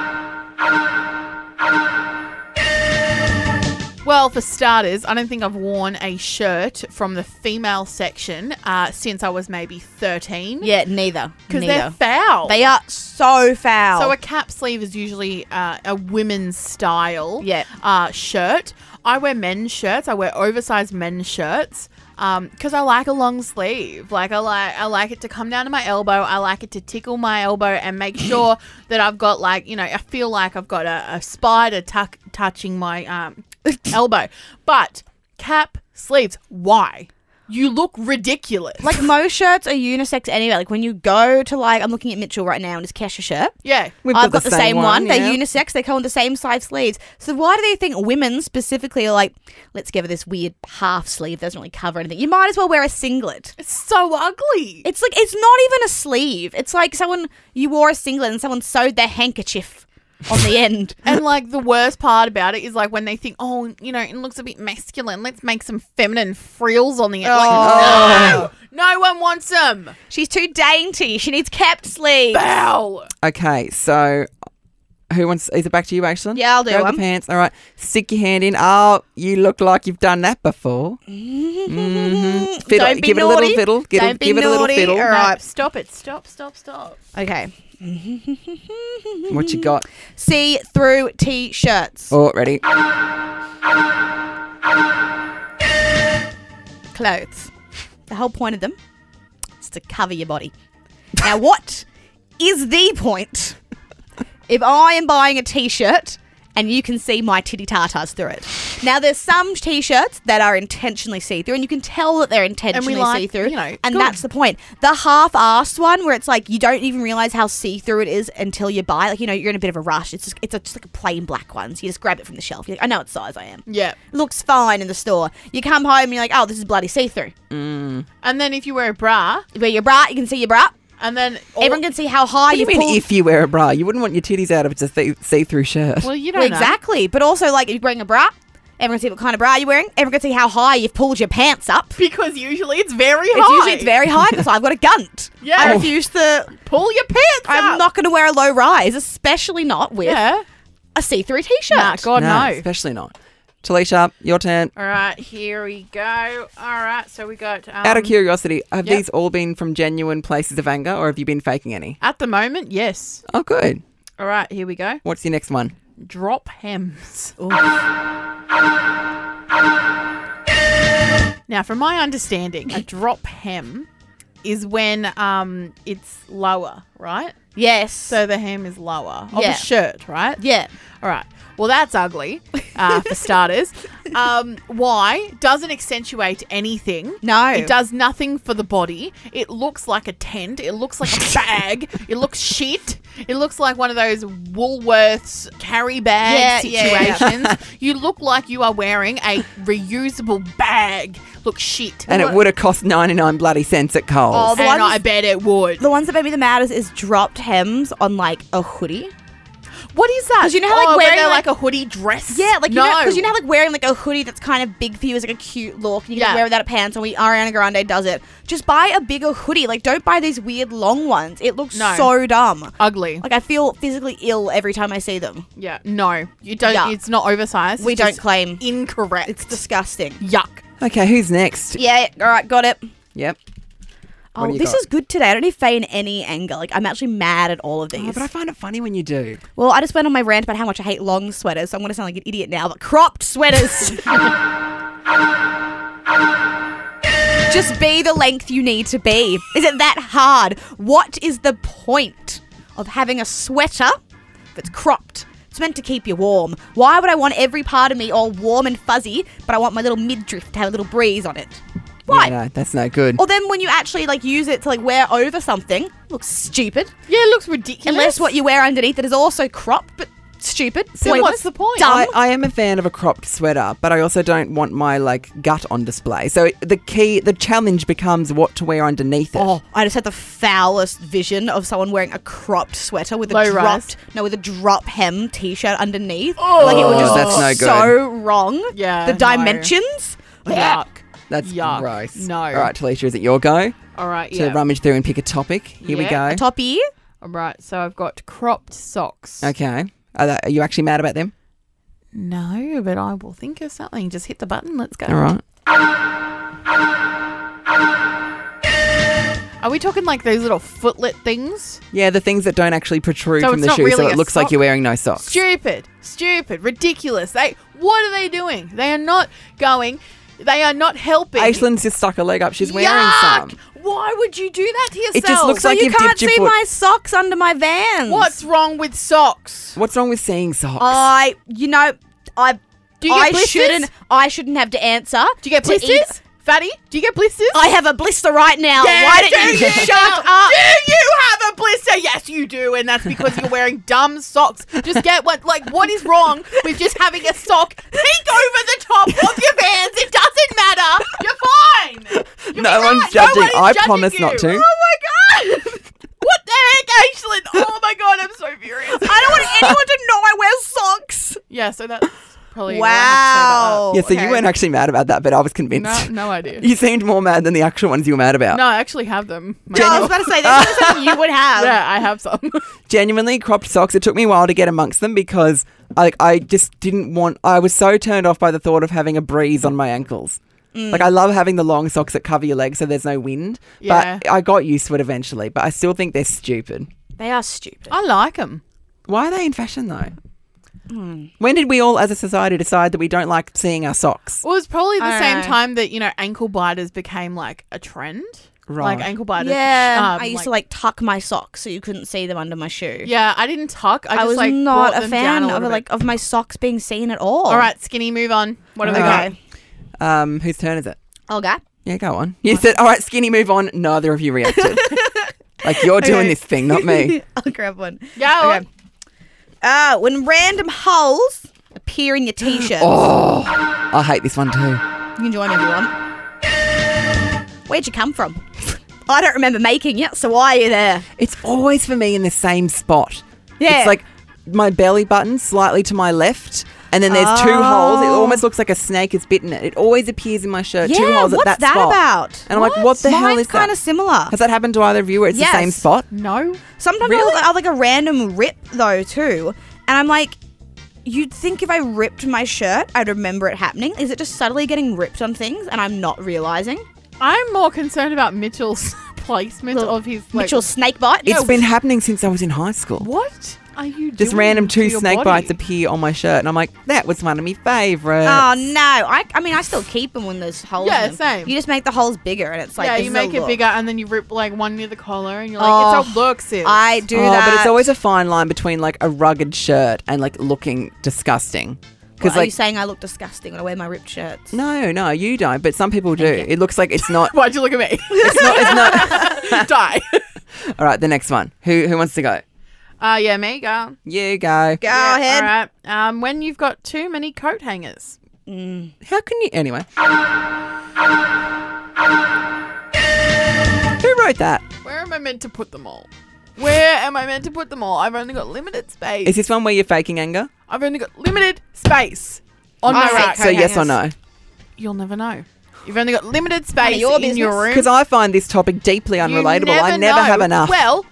Well, for starters, I don't think I've worn a shirt from the female section uh, since I was maybe thirteen. Yeah, neither. Because Neither. they're foul. They are so foul. So a cap sleeve is usually uh, a women's style Yeah. uh, shirt. I wear men's shirts. I wear oversized men's shirts because I like a long sleeve. Like I like I like it to come down to my elbow. I like it to tickle my elbow and make sure that I've got like, you know, I feel like I've got a, a spider tuck, touching my um, elbow. But cap sleeves, why? You look ridiculous. Like, most shirts are unisex anyway. Like, when you go to, like, I'm looking at Mitchell right now and his Kesha shirt. yeah. We've I've got the same, one. yeah. They're unisex. They come with the same size sleeves. So why do they think women specifically are like, let's give her this weird half sleeve that doesn't really cover anything? You might as well wear a singlet. It's so ugly. It's like, it's not even a sleeve. It's like someone, you wore a singlet and someone sewed their handkerchief on the end. And like the worst part about it is like when they think, oh, you know, it looks a bit masculine. Let's make some feminine frills on the end. Like, no, no one wants them. She's too dainty. She needs capped sleeves. Bow. Okay, so who wants? Is it back to you, Ashlyn? Yeah, I'll do Grab one. the pants. All right, stick your hand in. Oh, you look like you've done that before. Mm-hmm. Fiddle, Don't be give it a naughty. little fiddle. Give, Don't it, be give it a little naughty. fiddle. All No, right. stop it. Stop, stop, stop. Okay. What you got? See-through t-shirts. Oh, ready? Clothes. The whole point of them is to cover your body. Now, what is the point if I am buying a t-shirt and you can see my titty tartars through it? Now, there's some t-shirts that are intentionally see-through, and you can tell that they're intentionally like, see-through. you know, and good. that's the point. The half-assed one, where it's like you don't even realize how see-through it is until you buy. Like, you know, you're in a bit of a rush. It's just it's a, just like a plain black one. So you just grab it from the shelf. You're like, I know what size I am. Yeah. It looks fine in the store. You come home and you're like, oh, this is bloody see-through. And then if you wear a bra, You wear your bra, you can see your bra. and then all, Everyone can see how high What do you you mean pulled. if you wear a bra? You wouldn't want your titties out if it's a th- see-through shirt. well, you don't Well, know. exactly. But also, like, if you're wearing a bra, everyone can see what kind of bra you're wearing. Everyone can see how high you've pulled your pants up. Because usually it's very It's high. usually it's very high because I've got a gunt. Yeah. I refuse to. Pull your pants I'm up. not going to wear a low rise, especially not with Yeah. a see-through t-shirt. Nah, God, no. especially not. Talisha, your turn. All right, here we go. All right, so we got... Um, Out of curiosity, have yep. these all been from genuine places of anger or have you been faking any? At the moment, yes. Oh, good. All right, here we go. What's your next one? Drop hems. Now, from my understanding, a drop hem is when um it's lower, right? Yes. So the hem is lower of Yeah. a shirt, right? Yeah. All right. Well, that's ugly, uh, for starters. Um, why? Doesn't accentuate anything. No. It does nothing for the body. It looks like a tent. It looks like a bag. It looks shit. It looks like one of those Woolworths carry bag Yeah, yeah, yeah. situations. You look like you are wearing a reusable bag. Look shit. And it would have cost ninety-nine bloody cents at Coles. Oh, the and ones- I bet it would. The ones that made me the maddest is dropped hems on like a hoodie. What is that? 'Cause you know how, like, oh, when wearing, they're like- like, a hoodie dress? Yeah, like you no. know, because you know, how, like wearing like a hoodie that's kind of big for you is like a cute look, and you can Yeah. wear without a pants. And we Ariana Grande does it. Just buy a bigger hoodie. Like, don't buy these weird long ones. It looks No. so dumb. Ugly. Like I feel physically ill every time I see them. Yeah, no, you don't. Yuck. It's not oversized. We It's don't just claim. incorrect. It's disgusting. Yuck. Okay, who's next? Yeah. All right. Got it. Yep. What Oh, do you this got? is good today. I don't need to feign any anger. Like I'm actually mad at all of these. Oh, but I find it funny when you do. Well, I just went on my rant about how much I hate long sweaters, so I'm going to sound like an idiot now, but cropped sweaters. Just be the length you need to be. Is it that hard? What is the point of having a sweater that's cropped? It's meant to keep you warm. Why would I want every part of me all warm and fuzzy, but I want my little midriff to have a little breeze on it? Why? Yeah, no, that's no good. Or then when you actually like use it to like wear over something, it looks stupid. Yeah, it looks ridiculous. Unless what you wear underneath it is also cropped, but stupid. So pointless, what's the point? Dumb. I, I am a fan of a cropped sweater, but I also don't want my like gut on display. So the key, the challenge becomes what to wear underneath it. Oh, I just had the foulest vision of someone wearing a cropped sweater with a Low dropped, rise. no, with a drop hem t-shirt underneath. Oh. Like it was just That's no good. so wrong. Yeah, the no. dimensions. Yuck. That's Yuck. gross. No. All right, Talisha, is it your go All right. to Yeah. rummage through and pick a topic? Here we Yeah. go. A toppy. All right. So I've got cropped socks. Okay. Are, that, are you actually mad about them? No, but I will think of something. Just hit the button. Let's go. All right. Are we talking like those little footlet things? Yeah, the things that don't actually protrude So from it's the not shoe, so really it a looks like sock? you're wearing no socks. Stupid, stupid, ridiculous. They, what are they doing? They are not going. They are not helping. Aislinn's just stuck her leg up. She's wearing Yuck! some. Why would you do that to yourself? It just looks So like you you've can't dipped your see foot. my socks under my Vans. What's wrong with socks? What's wrong with seeing socks? I, you know, I, Do you get I blisters? shouldn't, I shouldn't have to answer. Do you get to blisters? eat- Fatty, do you get blisters? I have a blister right now. Yeah, Why don't do you shut now? up? Do you have a blister? Yes, you do, and that's because you're wearing dumb socks. Just get what, like, what is wrong with just having a sock peek over the top of your Vans? It doesn't matter. You're fine. You'll No be one's right. judging. Nobody's I judging promise you. not to. Oh my god! What the heck, Aislinn? Oh my god, I'm so furious. I don't want anyone to know I wear socks. Yeah, so that's probably all I have to say about Wow. yeah, so okay. you weren't actually mad about that, but I was that. convinced. No, no idea. You seemed more mad than the actual ones you were mad about. No, I actually have them. No, I was about to say, this is something you would have. Yeah, I have some. Genuinely, cropped socks, it took me a while to get amongst them because I, I just didn't want, I was so turned off by the thought of having a breeze on my ankles. Mm. Like, I love having the long socks that cover your legs so there's no wind. Yeah. But I got used to it eventually, but I still think they're stupid. They are stupid. I like them. Why are they in fashion, though? Hmm. When did we all, as a society, decide that we don't like seeing our socks? Well, it was probably the I same don't know. time that, you know, ankle biters became like a trend. Right. Like ankle biters. Yeah, um, I used to like tuck my socks so you couldn't see them under my shoe. Yeah, I didn't tuck. I, I, just was like not brought a them fan down a of little bit. like of my socks being seen at all. All right, skinny, move on. What have we got? Okay. Um, whose turn is it? Okay. Yeah, go on. You said, all right, skinny, move on. Neither of you reacted. Like, you're doing Okay. this thing, not me. I'll grab one. Go on. Okay. Uh, when random holes appear in your t-shirt. Oh, I hate this one too. You can join me if you want. Where'd you come from? I don't remember making it, so why are you there? It's always for me in the same spot. Yeah. It's like my belly button slightly to my left, and then there's two Oh. holes. It almost looks like a snake has bitten it. It always appears in my shirt. Yeah, two holes what's at that, that spot. about? And I'm like, what the hell Mine's is that? kind of similar. Has that happened to either of you where it's Yes. the same spot? No. Sometimes Really? I'll, I'll like a random rip though too, and I'm like, you'd think if I ripped my shirt, I'd remember it happening. Is it just subtly getting ripped on things and I'm not realizing? I'm more concerned about Mitchell's placement Little of his like, Mitchell's snake bite. It's been happening since I was in high school. What? are you Just doing random to two your snake body? bites appear on my shirt, and I'm like, that was one of my favourites. Oh no! I, I mean, I still keep them when there's holes. Yeah, in them. same. You just make the holes bigger, and it's like yeah, this you is a make it look. bigger and then you rip like one near the collar and you're like, Oh, it's a look, sis. I do Oh, that. but it's always a fine line between like a rugged shirt and like looking disgusting. What, are like you saying I look disgusting when I wear my ripped shirts? no, no, you don't, but some people do. It looks like it's not. Why'd you look at me? It's not. It's not. Die. All right, the next one. Who who wants to go? Uh, yeah, me, go. You go. Go Yeah, ahead. All right. Um, when you've got too many coat hangers. How can you? Anyway. Who wrote that? Where am I meant to put them all? Where am I meant to put them all? I've only got limited space. Is this one where you're faking anger? I've only got limited space on I my hate rack. So yes or no? You'll never know. You've only got limited None of space your in your business. room. Because I find this topic deeply You unrelatable. I never know. have enough. Well,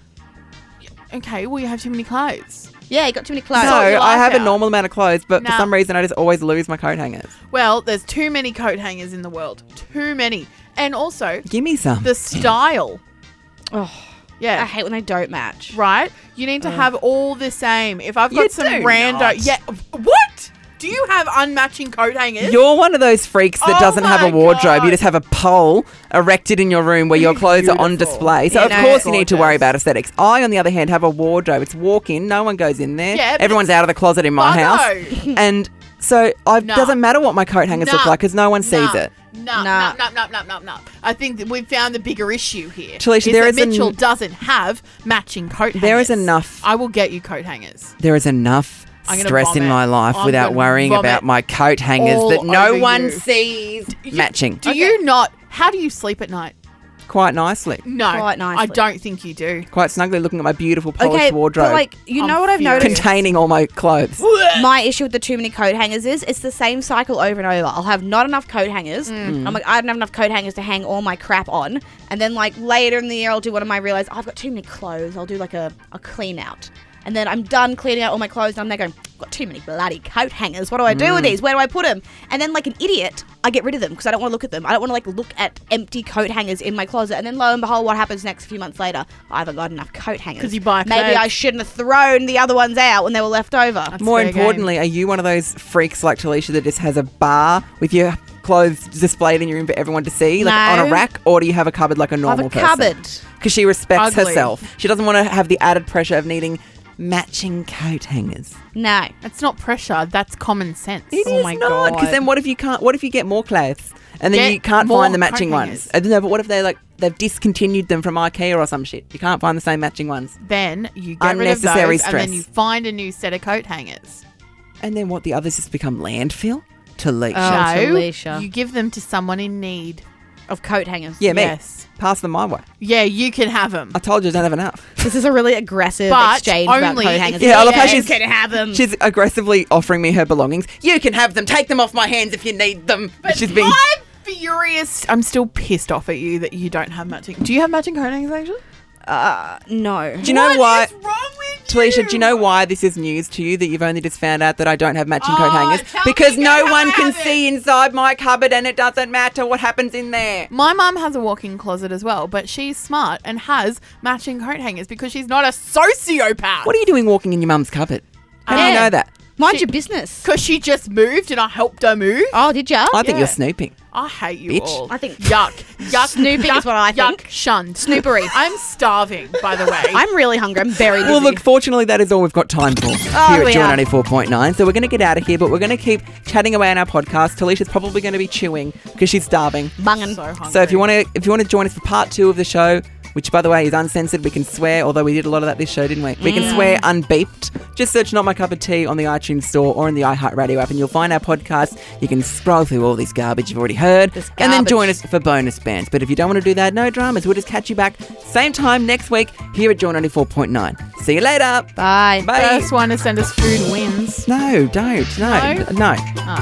okay, well, you have too many clothes. Yeah, you got too many clothes. no, sort your I life have a out. normal amount of clothes, but for Nah. some reason I just always lose my coat hangers. Well, there's too many coat hangers in the world. Too many. And also, Give me some. the style. Oh, Yeah. I hate when they don't match. Right? You need to have all the same. If I've got You some do rando, not. yeah. What? Do you have unmatching coat hangers? You're one of those freaks that Oh doesn't have a my wardrobe. God. You just have a pole erected in your room where your clothes are on Beautiful. display. So, Yeah, of no, course, you need to gorgeous. worry about aesthetics. I, on the other hand, have a wardrobe. It's walk in. No one goes in there. Yeah, but Everyone's out of the closet in my house. Buggo. And so it Nah. doesn't matter what my coat hangers look Nah. like because no one sees Nah. it. No, Nah. no, no, no, no, no. I think that we've found the bigger issue here. Talisha, is there that is an- Mitchell doesn't have matching coat hangers. There is enough- I will get you coat hangers. There is enough I'm gonna stress in vomit. my life I'm without gonna worrying vomit about my coat hangers all that no over one you. sees matching. Do you not? How do you sleep at night? Quite nicely. No, Quite nicely. I don't think you do. Quite snugly looking at my beautiful polished Okay, wardrobe. but like, you I'm know what I've furious. noticed? containing all my clothes. My issue with the too many coat hangers is it's the same cycle over and over. I'll have not enough coat hangers. Mm. I'm like, I don't have enough coat hangers to hang all my crap on. And then like later in the year, I'll do one of my realize I've got too many clothes. I'll do like a, a clean out. And then I'm done cleaning out all my clothes. And I'm there going, I've got too many bloody coat hangers. What do I do Mm. with these? Where do I put them? And then like an idiot, I get rid of them because I don't want to look at them. I don't want to like look at empty coat hangers in my closet. And then lo and behold, what happens next? A few months later, I haven't got enough coat hangers. 'Cause you buy Maybe clothes. I shouldn't have thrown the other ones out when they were left over. More fair importantly, are you one of those freaks like Talisha that just has a bar with your clothes displayed in your room for everyone to see, like No. on a rack, or do you have a cupboard like a I have normal a person? cupboard. Because she respects Ugly. herself. She doesn't want to have the added pressure of needing matching coat hangers. No. It's not pressure. That's common sense. It oh is my not. god. Because then what if you can't? What if you get more clothes and then Get you can't more find the coat matching hangers. ones? I don't know, but what if they like they've discontinued them from IKEA or some shit? You can't find the same matching ones. Then you get rid of Unnecessary those, and then stress. you find a new set of coat hangers. And then what? The others just become landfill. Talisha. Oh, no, Talisha. you give them to someone in need. Of coat hangers. yeah, me. Yes. Pass them my way. Yeah, you can have them. I told you I don't have enough. This is a really aggressive But exchange only about coat if- hangers. Yeah, I love how You she's- can have them. She's aggressively offering me her belongings. You can have them. Take them off my hands if you need them. But She's being. I'm furious. I'm still pissed off at you that you don't have matching. Do you have matching coat hangers actually? Uh, no. Do you know why? What is wrong with Talisha, you? do you know why this is news to you that you've only just found out that I don't have matching Oh, coat hangers? tell Because me no how one I can have it. see inside my cupboard and it doesn't matter what happens in there. My mum has a walk-in closet as well, but she's smart and has matching coat hangers because she's not a sociopath. What are you doing walking in your mum's cupboard? How do you Yeah. know that? Mind She- your business. Because she just moved and I helped her move. Oh, did ya? I think Yeah. you're snooping. I hate you Bitch. all. I think- yuck, yuck, Snooping yuck, is what I think. Yuck, shunned. Snoopery. I'm starving, by the way. I'm really hungry. I'm very busy. Well, look, fortunately, that is all we've got time for here at we Joy are. ninety-four point nine. So we're going to get out of here, but we're going to keep chatting away on our podcast. Talisha's probably going to be chewing because she's starving. Bunging. so hungry. So if you want to, if you want to join us for part two of the show, which by the way is uncensored, we can swear. Although we did a lot of that this show, didn't we? We can swear unbeeped. Just search "Not My Cup of Tea" on the iTunes Store or in the iHeartRadio app, and you'll find our podcast. You can scroll through all this garbage you've already heard, This and then garbage. join us for bonus bands. But if you don't want to do that, no dramas. We'll just catch you back same time next week here at Joy ninety-four point nine. See you later. Bye. Bye. First one to send us food wins. No, don't. No, No? no. All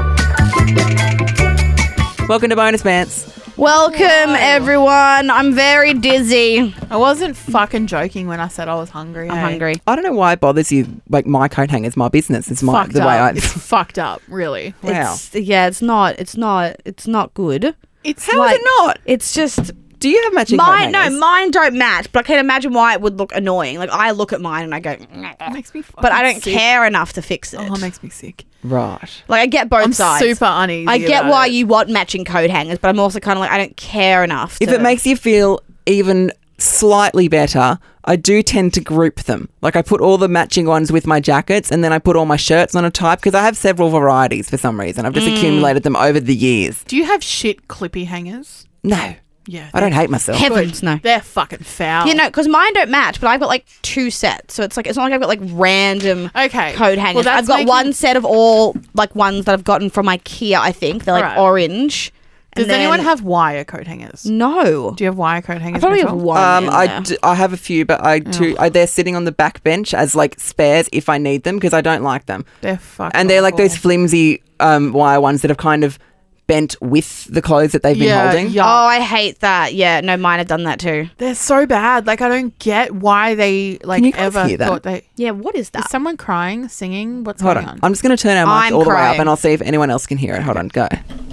right. Welcome to Bonus Bands. Welcome, everyone. I'm very dizzy. I wasn't fucking joking when I said I was hungry. I'm hey? hungry. I don't know why it bothers you. Like my coat hanger's my business. It's my Fucked the up. way I. It's fucked up, really. Wow. It's, yeah, it's not. It's not. It's not good. It's How is like- it not? It's just Do you have matching coat Mine, no, hangers? mine don't match, but I can imagine why it would look annoying. Like, I look at mine and I go, It makes me but I don't sick. care enough to fix it. Oh, it makes me sick. Right. Like, I get both I'm sides. super uneasy. I get about why it. you want matching coat hangers, but I'm also kind of like, I don't care enough. If to- it makes you feel even slightly better, I do tend to group them. Like I put all the matching ones with my jackets and then I put all my shirts on a type because I have several varieties for some reason. I've just Mm. accumulated them over the years. Do you have shit clippy hangers? No. Yeah. I don't hate myself. Heavens, no. They're fucking foul. You know, because mine don't match, but I've got like two sets. So it's like, it's not like I've got like random Okay. coat hangers. Well, that's I've got making- one set of all like ones that I've gotten from IKEA, I think. They're like Right. orange. Does And anyone then- have wire coat hangers? No. Do you have wire coat hangers? I probably have Mitchell? one. Um, in I, there. d- I have a few, but I do. I, they're sitting on the back bench as like spares if I need them because I don't like them. They're fucking And they're like awful. those flimsy um, wire ones that have kind of bent with the clothes that they've been Yeah, holding. yeah. Oh, I hate that. Yeah, no, mine have done that too. They're so bad. Like I don't get why they like Can you guys ever hear that? thought they. Yeah, what is Is that? someone crying, singing? What's Hold going on. on? I'm just going to turn our mics I'm all the way up crying. and I'll see if anyone else can hear it. Hold on. Go.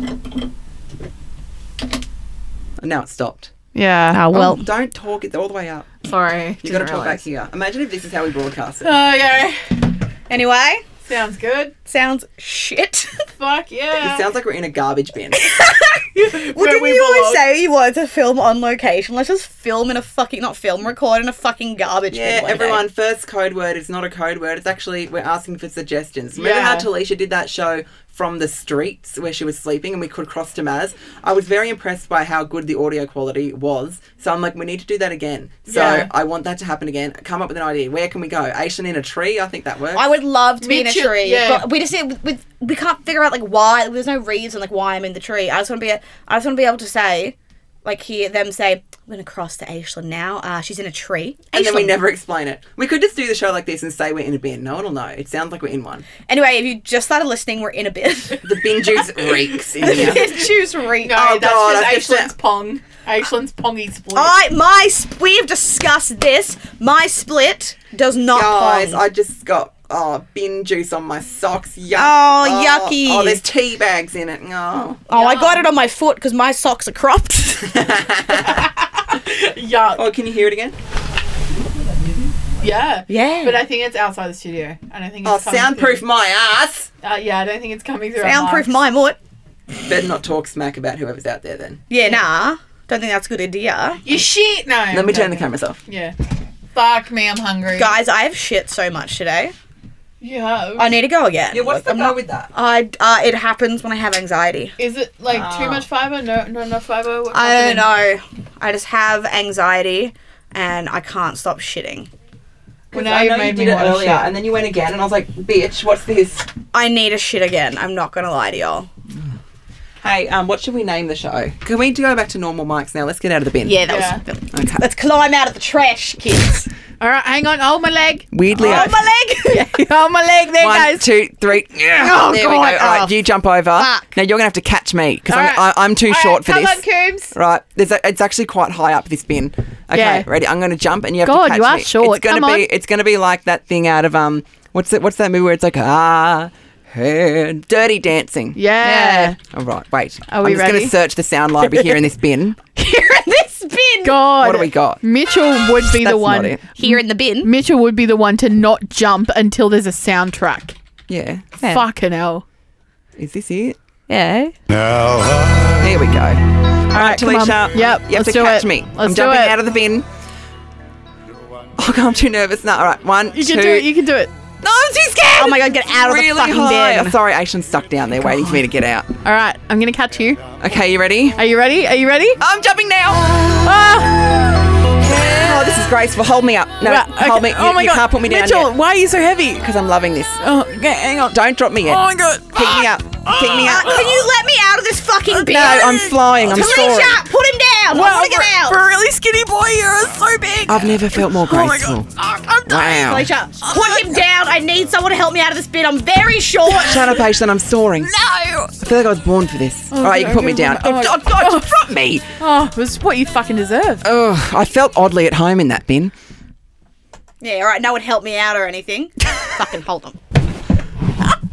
Now it's stopped. Yeah. Oh, well. Oh, don't talk it all the way up. Sorry. You got to talk back here. Imagine if this is how we broadcast it. Okay. Anyway, Sounds good. sounds shit. Fuck yeah. It sounds like we're in a garbage bin. Well, Where didn't we you always belong. say you wanted to film on location? Let's just film in a fucking, not film, record in a fucking garbage Yeah, bin one day. everyone, first code word is not a code word. It's actually, we're asking for suggestions. Remember Yeah. how Talisha did that show from the streets where she was sleeping and we could cross to Maz? I was very impressed by how good the audio quality was. So I'm like, we need to do that again. So Yeah. I want that to happen again. Come up with an idea. Where can we go? Aishan in a tree? I think that works. I would love to be in a Mitchell- tree, yeah. but we just we, we can't figure out like why. There's no reason like why I'm in the tree. I just want to be a, I just want to be able to say, like, hear them say, "I'm gonna cross to Aislinn now. Uh, she's in a tree." and then we Aislinn. never explain it. We could just do the show like this and say we're in a bin. No one will know. It sounds like we're in one. Anyway, if you just started listening, we're in a bin. The bin juice reeks in here. Choose read. No, Oh, that's God, I just just- Aishlin's pong. Aishlin's pongy split. I my sp- we have discussed this. My split does not Guys, pong. I just got oh bin juice on my socks. Yuck. Oh, yucky. Oh, there's tea bags in it. Oh. Oh, I got it on my foot because my socks are cropped. Yuck. Oh, can you hear it again? Yeah. Yeah. But I think it's outside the studio. I don't think Oh, it's coming soundproof through. my ass. Uh, yeah, I don't think it's coming through. our Soundproof mics. my moot. Better not talk smack about whoever's out there then. Yeah, nah. Don't think that's a good idea. You shit. No. Let me turn the Okay. cameras off. Yeah. Fuck me, I'm hungry. Guys, I have shit so much today. You have. I need to go again. Yeah, what's the I'm go not- with that? I uh, it happens when I have anxiety. Is it like Oh. too much fiber? No, not enough fiber. What's I don't happening? know. I just have anxiety and I can't stop shitting. Well, now I you've know made you me did it want to earlier, shit. and then you went again, and I was like, "Bitch, what's this?" I need to shit again. I'm not gonna lie to y'all. Hey, um, what should we name the show? Can we go back to normal mics now? Let's get out of the bin. Yeah, that Yeah. was. Okay. Let's climb out of the trash, kids. All right, hang on. Hold my leg. Weirdly, Oh, I- my leg. Hold my leg. There, One, guys. two, three. Yeah. Oh, there we God. go. All right, Oh, you jump over. fuck. Now you're gonna have to catch me because All I'm, right. I, I'm too All right, short for come this. on, Coombs. Right, there's a, it's actually quite high up this bin. Okay, Yeah. ready? I'm going to jump, and you have God, to catch you are me. short. It's gonna Come be on. it's gonna be like that thing out of um what's it? What's that movie where it's like ah, hey, Dirty Dancing. Yeah. All right, wait. Are we I'm just ready? going to search the sound library here in this bin. Here in this bin. God. What do we got? Mitchell would be That's the not one. it. Here in the bin. Mitchell would be the one to not jump until there's a soundtrack. Yeah. Yeah. Fucking hell. Is this it? Yeah. Here we go. All right, come on. Talisha. Yep, You have let's to do catch it. me. Let's I'm do jumping it. out of the bin. Oh, God, I'm too nervous. No, all right. One, You two. can do it. You can do it. No, I'm too scared. Oh my God, get out of the really fucking high. bin. Oh, sorry, Aishan's stuck down there waiting for me to get out. All right. I'm going to catch you. Okay, you ready? Are you ready? Are you ready? I'm jumping now. Ah! Oh, this is graceful. Hold me up. No, Right, hold okay. me. You, Oh my you God. can't put me down Mitchell, yet. why are you so heavy? Because I'm loving this. Oh, okay, hang on. Don't drop me yet. Oh my God. Pick me up. Pick me up. Uh, can you let me out of this fucking bin? No, I'm flying. I'm soaring. Talisha, put him down. I want to get out. For a really skinny boy, you're so big. I've never felt more Oh my graceful. God. Fuck, I'm dying. Wow. Talisha, put him down. I need someone to help me out of this bin. I'm very short. Shut up, Aishan. I'm soaring. No. I feel like I was born for this. All right, you can put me okay, down. okay. Oh, Oh, God, God, just drop me. Oh, it was what you fucking deserve. Oh, I felt oddly at home in that bin. Yeah, all right. No one help me out or anything. Fucking hold them.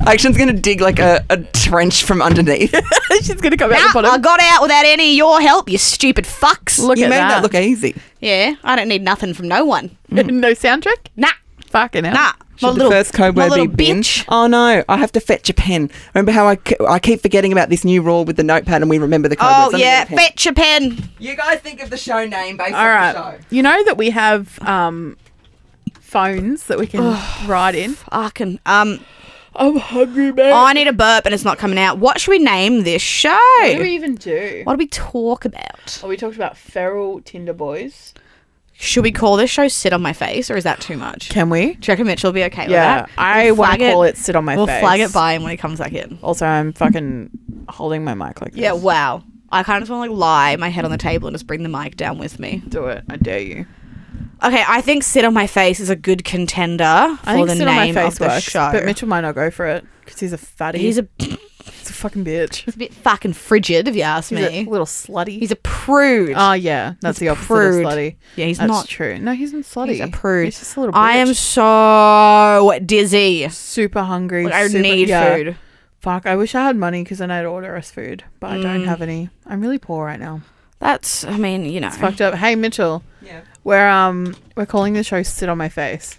Action's going to dig like a, a trench from underneath. She's going to come out Nah, the bottom. I got out without any of your help, you stupid fucks. Look You at made that. that look easy. Yeah, I don't need nothing from no one. no soundtrack? Nah, Fucking hell. nah. Should My the little, first code my word be little bin? bitch. Oh no, I have to fetch a pen. Remember how I, ke- I keep forgetting about this new rule with the notepad and we remember the code Oh words. Let me yeah, get a pen. fetch a pen. You guys think of the show name based All on right. the show. You know that we have um, phones that we can write in? Fucking um. I'm hungry, man. I need a burp and it's not coming out. What should we name this show? What do we even do? What do we talk about? Oh, we talked about feral Tinder boys. Should we call this show "Sit on My Face" or is that too much? Can we? Do you reckon Mitch will be okay Yeah, with that? I We'll want flag to call it "Sit on My We'll Face." flag it by him when he comes back in. Also, I'm fucking holding my mic like this. Yeah, wow. I kind of just want to like lie my head on the table and just bring the mic down with me. Do it. I dare you. Okay, I think "Sit on My Face" is a good contender for I think the sit on my name face of the works, show. but Mitchell might not go for it because he's a fatty. He's a, he's a fucking bitch. he's a bit fucking frigid, if you ask He's me. a little slutty. He's a prude. Oh yeah, that's He's the opposite prude. of slutty. Yeah, he's That's not. true. No, he's not slutty. He's a prude. He's just a little bitch. I am so dizzy. super hungry. Like, I super- need yeah. food. Fuck, I wish I had money because then I'd order us food, but I don't Mm. have any. I'm really poor right now. That's, I mean, you know. It's fucked up. Hey Mitchell, Yeah. we're um we're calling the show "Sit on My Face."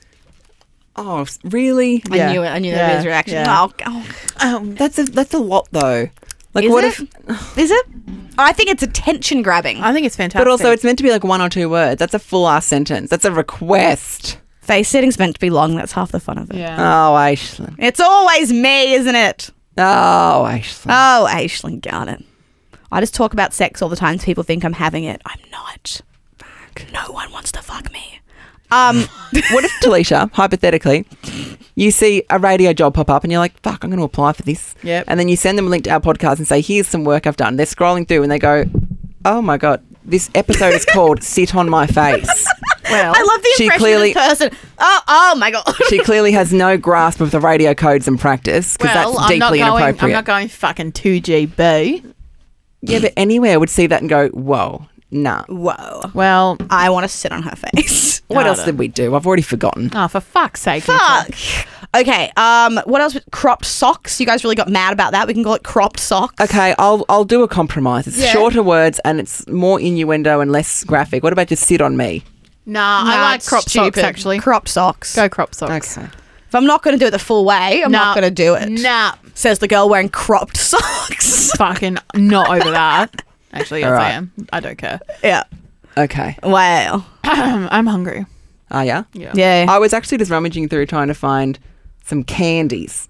Oh, s- really? I Yeah. knew it. I knew that Yeah. was his reaction. Yeah. Oh, oh. Um, that's a that's a lot though. Like Is what it? if? Is it? I think it's attention grabbing. I think it's fantastic. But also, it's meant to be like one or two words. That's a full ass sentence. That's a request. Face sitting's meant to be long. That's half the fun of it. yeah. Oh, Aislinn. It's always me, isn't it? Oh, Aislinn. Oh, Aislinn, got it. I just talk about sex all the time. So people think I'm having it. I'm not. Fuck. No one wants to fuck me. Um, What if, Talisha, hypothetically, you see a radio job pop up and you're like, fuck, I'm going to apply for this. Yep. And then you send them a link to our podcast and say, here's some work I've done. They're scrolling through and they go, oh my God, this episode is called Sit on My Face. Well, I love the She impression clearly- of this person. Oh, oh my god. She clearly has no grasp of the radio codes and practice because well, that's I'm not deeply going. I'm inappropriate. not going fucking two G B. Yeah, but anywhere would see that and go, whoa, nah. Whoa. Well, I want to sit on her face. What Got else it. did we do? I've already forgotten. oh, for fuck's sake! Fuck. Okay. Um. What else? Cropped socks. You guys really got mad about that. We can call it cropped socks. Okay, I'll I'll do a compromise. It's Yeah. shorter words and it's more innuendo and less graphic. What about just sit on me? Nah, I Nah, like it's crop stupid. socks actually. Cropped socks. Go crop socks. Okay. If I'm not going to do it the full way, I'm Nah. not going to do it. Nah, Says the girl wearing cropped socks. fucking not over that. Actually, yes, All I right. am. I don't care. Yeah. Okay. Wow. I'm hungry. Oh yeah? Yeah. Yeah. I was actually just rummaging through trying to find some candies.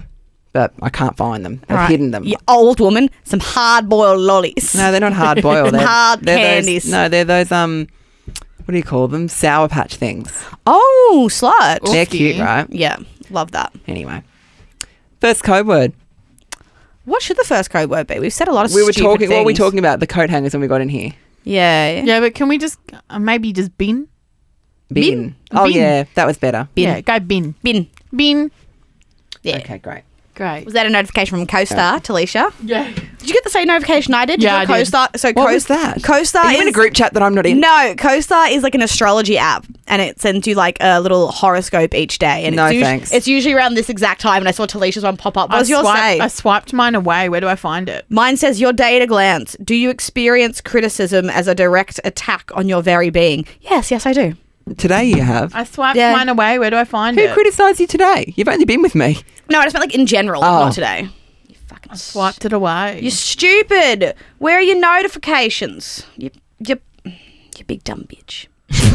But I can't find them. I've All right. hidden them. You old woman. Some hard boiled lollies. No, they're not hard boiled. They're Hard they're candies. Those, no, they're those um what do you call them? Sour Patch things. Oh, slut. They're Oofy. cute, right? Yeah. Love that. Anyway. First code word. What should the first code word be? We've said a lot of We were stupid talking what were we things. talking about? The coat hangers when we got in here. Yeah. Yeah, but can we just uh, maybe just bin? Bin. Bin. Oh Bin. yeah, that was better. Bin. Yeah, go bin. Bin. Bin. Yeah. Okay, great. Great. Was that a notification from CoStar, Talisha? Yeah. Did you get the same notification I did? Did Yeah, you get I did. CoStar? So What Co- was that? CoStar Are you is in a group chat that I'm not in? No, CoStar is like an astrology app, and it sends you like a little horoscope each day. And No, it's usu- thanks. It's usually around this exact time, and I saw Talisha's one pop up. What I does yours swiped, say? I swiped mine away. Where do I find it? Mine says your day at a glance. Do you experience criticism as a direct attack on your very being? Yes, yes, I do. Today you have. I swiped Yeah. mine away. Where do I find Who it? criticised you today? You've only been with me. No, I just meant like in general, Oh. not today. You fucking I swiped it away. You're stupid. Where are your notifications? You, you, you big dumb bitch.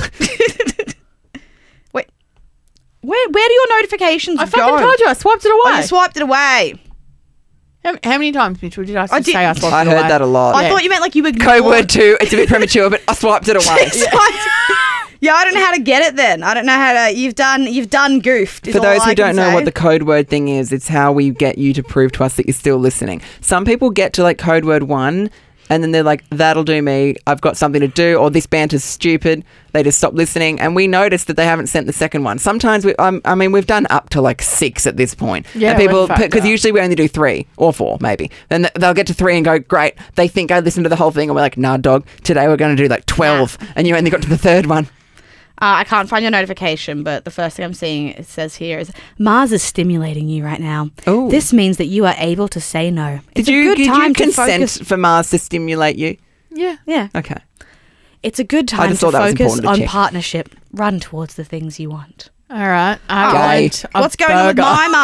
Wait, where where do your notifications I go? fucking told you. I swiped it Oh, away. you swiped it away. how, how many times, Mitchell, did I, I did- say I swiped I it heard away? that a lot. I Yeah. thought you meant like you ignored. Code word two. It's a bit premature, but I swiped it away. Yeah, I don't know how to get it. Then I don't know how to. You've done. You've done goofed. is For all those I who can don't know say. what the code word thing is, it's how we get you to prove to us that you're still listening. Some people get to like code word one and then they're like, that'll do me. I've got something to do, or this banter's stupid. They just stop listening. And we notice that they haven't sent the second one. Sometimes, we, um, I mean, we've done up to like six at this point. Yeah, and people, we're fucked because up. usually we only do three or four, maybe. Then th- they'll get to three and go, great. They think I listened to the whole thing. And we're like, nah, dog, today we're going to do like twelve. And you only got to the third one. Uh, I can't find your notification, but the first thing I'm seeing it says here is Mars is stimulating you right now. Oh. This means that you are able to say no. It's Did you, a good did time you to consent focus. for Mars to stimulate you? Yeah. Yeah. Okay. It's a good I time just to thought that was focus important to on check. partnership. Run towards the things you want. All right. I Gay. want a What's going on with burger.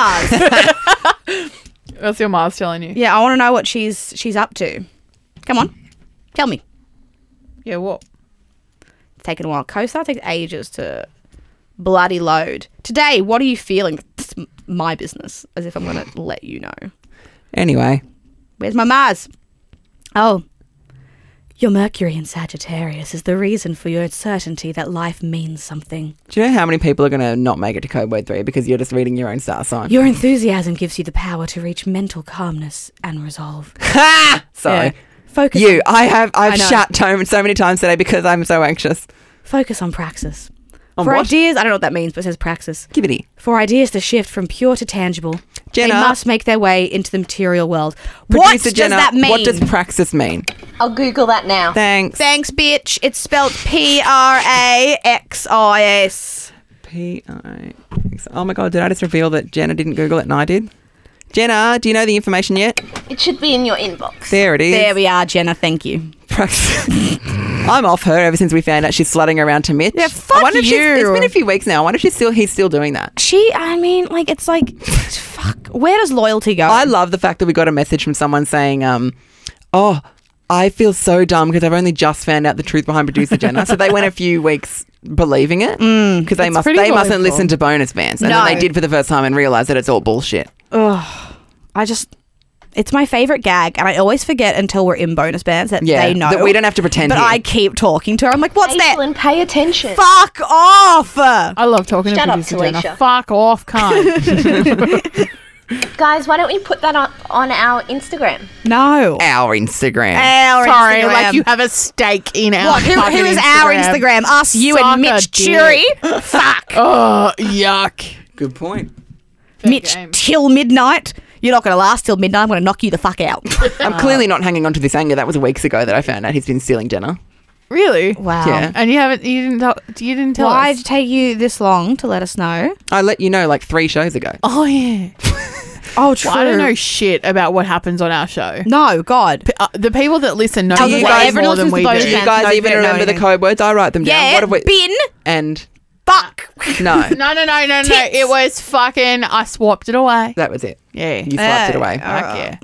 my Mars? What's your Mars telling you? Yeah, I want to know what she's she's up to. Come on, tell me. Yeah, what? It's taken a while. CoStar takes ages to bloody load. Today, what are you feeling? It's m- my business. As if I'm going to let you know. Anyway. Where's my Mars? Oh. Your Mercury in Sagittarius is the reason for your certainty that life means something. Do you know how many people are going to not make it to Code Word three because you're just reading your own star sign? Your enthusiasm gives you the power to reach mental calmness and resolve. Ha! Sorry. Yeah. Focus You, on, I have, I've I know. shut Tome so many times today because I'm so anxious. focus on praxis. On For what? ideas, I don't know what that means, but it says praxis. Gibbity. For ideas to shift from pure to tangible, Jenna. they must make their way into the material world. Producer what does Jenna, that mean? What does praxis mean? I'll Google that now. Thanks. Thanks, bitch. It's spelled P R A X I S. P I X. Oh my God, did I just reveal that Jenna didn't Google it and I did? Jenna, do you know the information yet? It should be in your inbox. There it is. There we are, Jenna. Thank you. Praxis. I'm off her ever since we found out she's slutting around to Mitch. Yeah, I fuck wonder if she's- you. It's been a few weeks now. I wonder if she's still, he's still doing that. She, I mean, like, it's like, fuck. Where does loyalty go? I love the fact that we got a message from someone saying, um, oh, I feel so dumb because I've only just found out the truth behind producer Jenna. So they went a few weeks believing it because they It's must pretty they mustn't believable. listen to bonus bands. And No. then they did for the first time and realised that it's all bullshit. Ugh. I just, it's my favourite gag, and I always forget until we're in bonus bands that Yeah, they know. that we don't have to pretend But here. I keep talking to her. I'm like, what's that? Caitlin, pay attention. Fuck off! I love talking Shut to up, producer Jenna. Talisha. Fuck off, cunt. Guys, why don't we put that on, on our Instagram? No. Our Instagram. Our Sorry, Instagram. like you have a stake in our What? Who, fucking who is our Instagram? Us, you, Suck and a Mitch dick. Cheery. Fuck. Oh, yuck. Good point. Mitch game. till midnight. You're not going to last till midnight. I'm going to knock you the fuck out. I'm clearly not hanging on to this anger. That was weeks ago that I found out he's been stealing Jenna. Really? Wow. Yeah. And you haven't, you didn't tell, you didn't tell Why us? did it take you this long to let us know? I let you know like three shows ago. Oh, yeah. Oh, true. Well, I don't know shit about what happens on our show. No, God. P- uh, the people that listen know Do way you guys- more everyone than listens we to bonus do. Do you Yeah, guys no, even don't know remember the anything. code words? I write them down. Yeah, What have we? bin, And fuck. no, No, no, no, no, no. Tits. It was fucking, I swapped it away. that was it. Yeah. You swiped it Uh, away. Fuck yeah.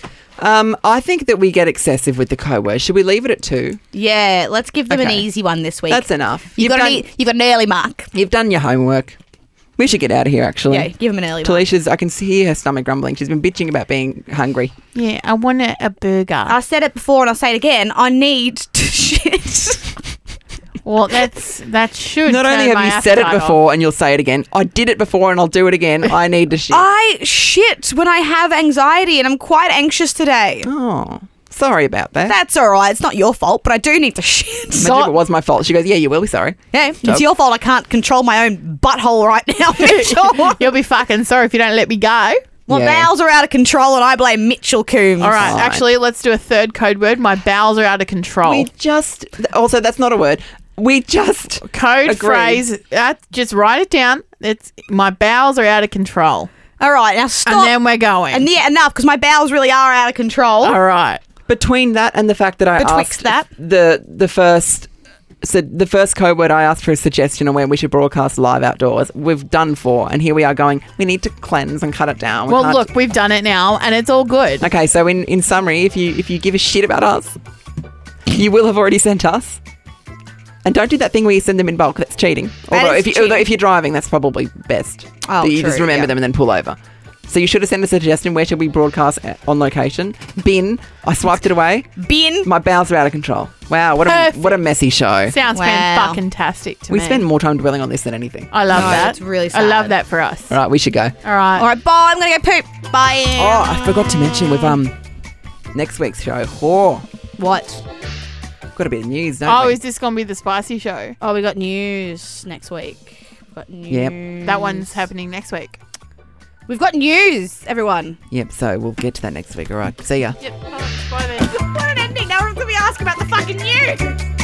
Um, I think that we get excessive with the code words. Should we leave it at two? Yeah, let's give them an Okay. easy one this week. That's enough. You You've got done, an e- you got an early mark. you've done your homework. We should get out of here, actually. Yeah, give them an early mark. Talisha's, I can see her stomach grumbling. She's been bitching about being hungry. Yeah, I want a, a burger. I said it before and I'll say it again. I need to shit. well, that's that should. Not only turn have my you said it appetite before and you'll say it again, I did it before and I'll do it again. I need to shit. I shit when I have anxiety and I'm quite anxious today. Oh, sorry about that. That's all right. It's not your fault, but I do need to shit. Imagine if it was my fault. She goes, yeah, you will be sorry. Yeah, it's your fault I can't control my own butthole right now, Mitchell. off. You'll be fucking sorry if you don't let me go. My Yeah. bowels are out of control and I blame Mitchell Coombs. All right, Fine. actually, let's do a third code word. My bowels are out of control. We just, also, that's not a word. We just, Code Agreed. phrase. Uh, just write it down. It's my bowels are out of control, All right, now stop. and then we're going. And yeah, enough, because my bowels really are out of control. All right. between that and the fact that I Betwixt asked that. the the first so the first code word I asked for a suggestion on where we should broadcast live outdoors, we've done four, and here we are going, we need to cleanse and cut it down. We Well, can't- look, we've done it now, and it's all good. Okay, so in, in summary, if you if you give a shit about us, you will have already sent us. And don't do that thing where you send them in bulk. That's cheating. That Although is if, you, cheating. although if you're driving, that's probably best. Oh, that you just true, remember yeah. them and then pull over. So you should have sent us a suggestion. Where should we broadcast at, on location? Bin. I swiped it away. Bin. My bowels are out of control. Wow, what a Perfect. what a messy show. Sounds Wow. fan-fucking-tastic to We me. spend more time dwelling on this than anything. I love No, that. it's really I love sad. that for us. All right, we should go. All right. All right, bye. I'm going to go poop. Bye. Oh, I forgot to mention with um next week's show. Oh, What? got a bit of news, don't Oh, we? is this going to be the spicy show? Oh, we got news next week. We've got news. Yep. That one's happening next week. We've got news, everyone. Yep. So we'll get to that next week. All right. See ya. Yep. Bye then. What an ending. Now we're going to be asking about the fucking news.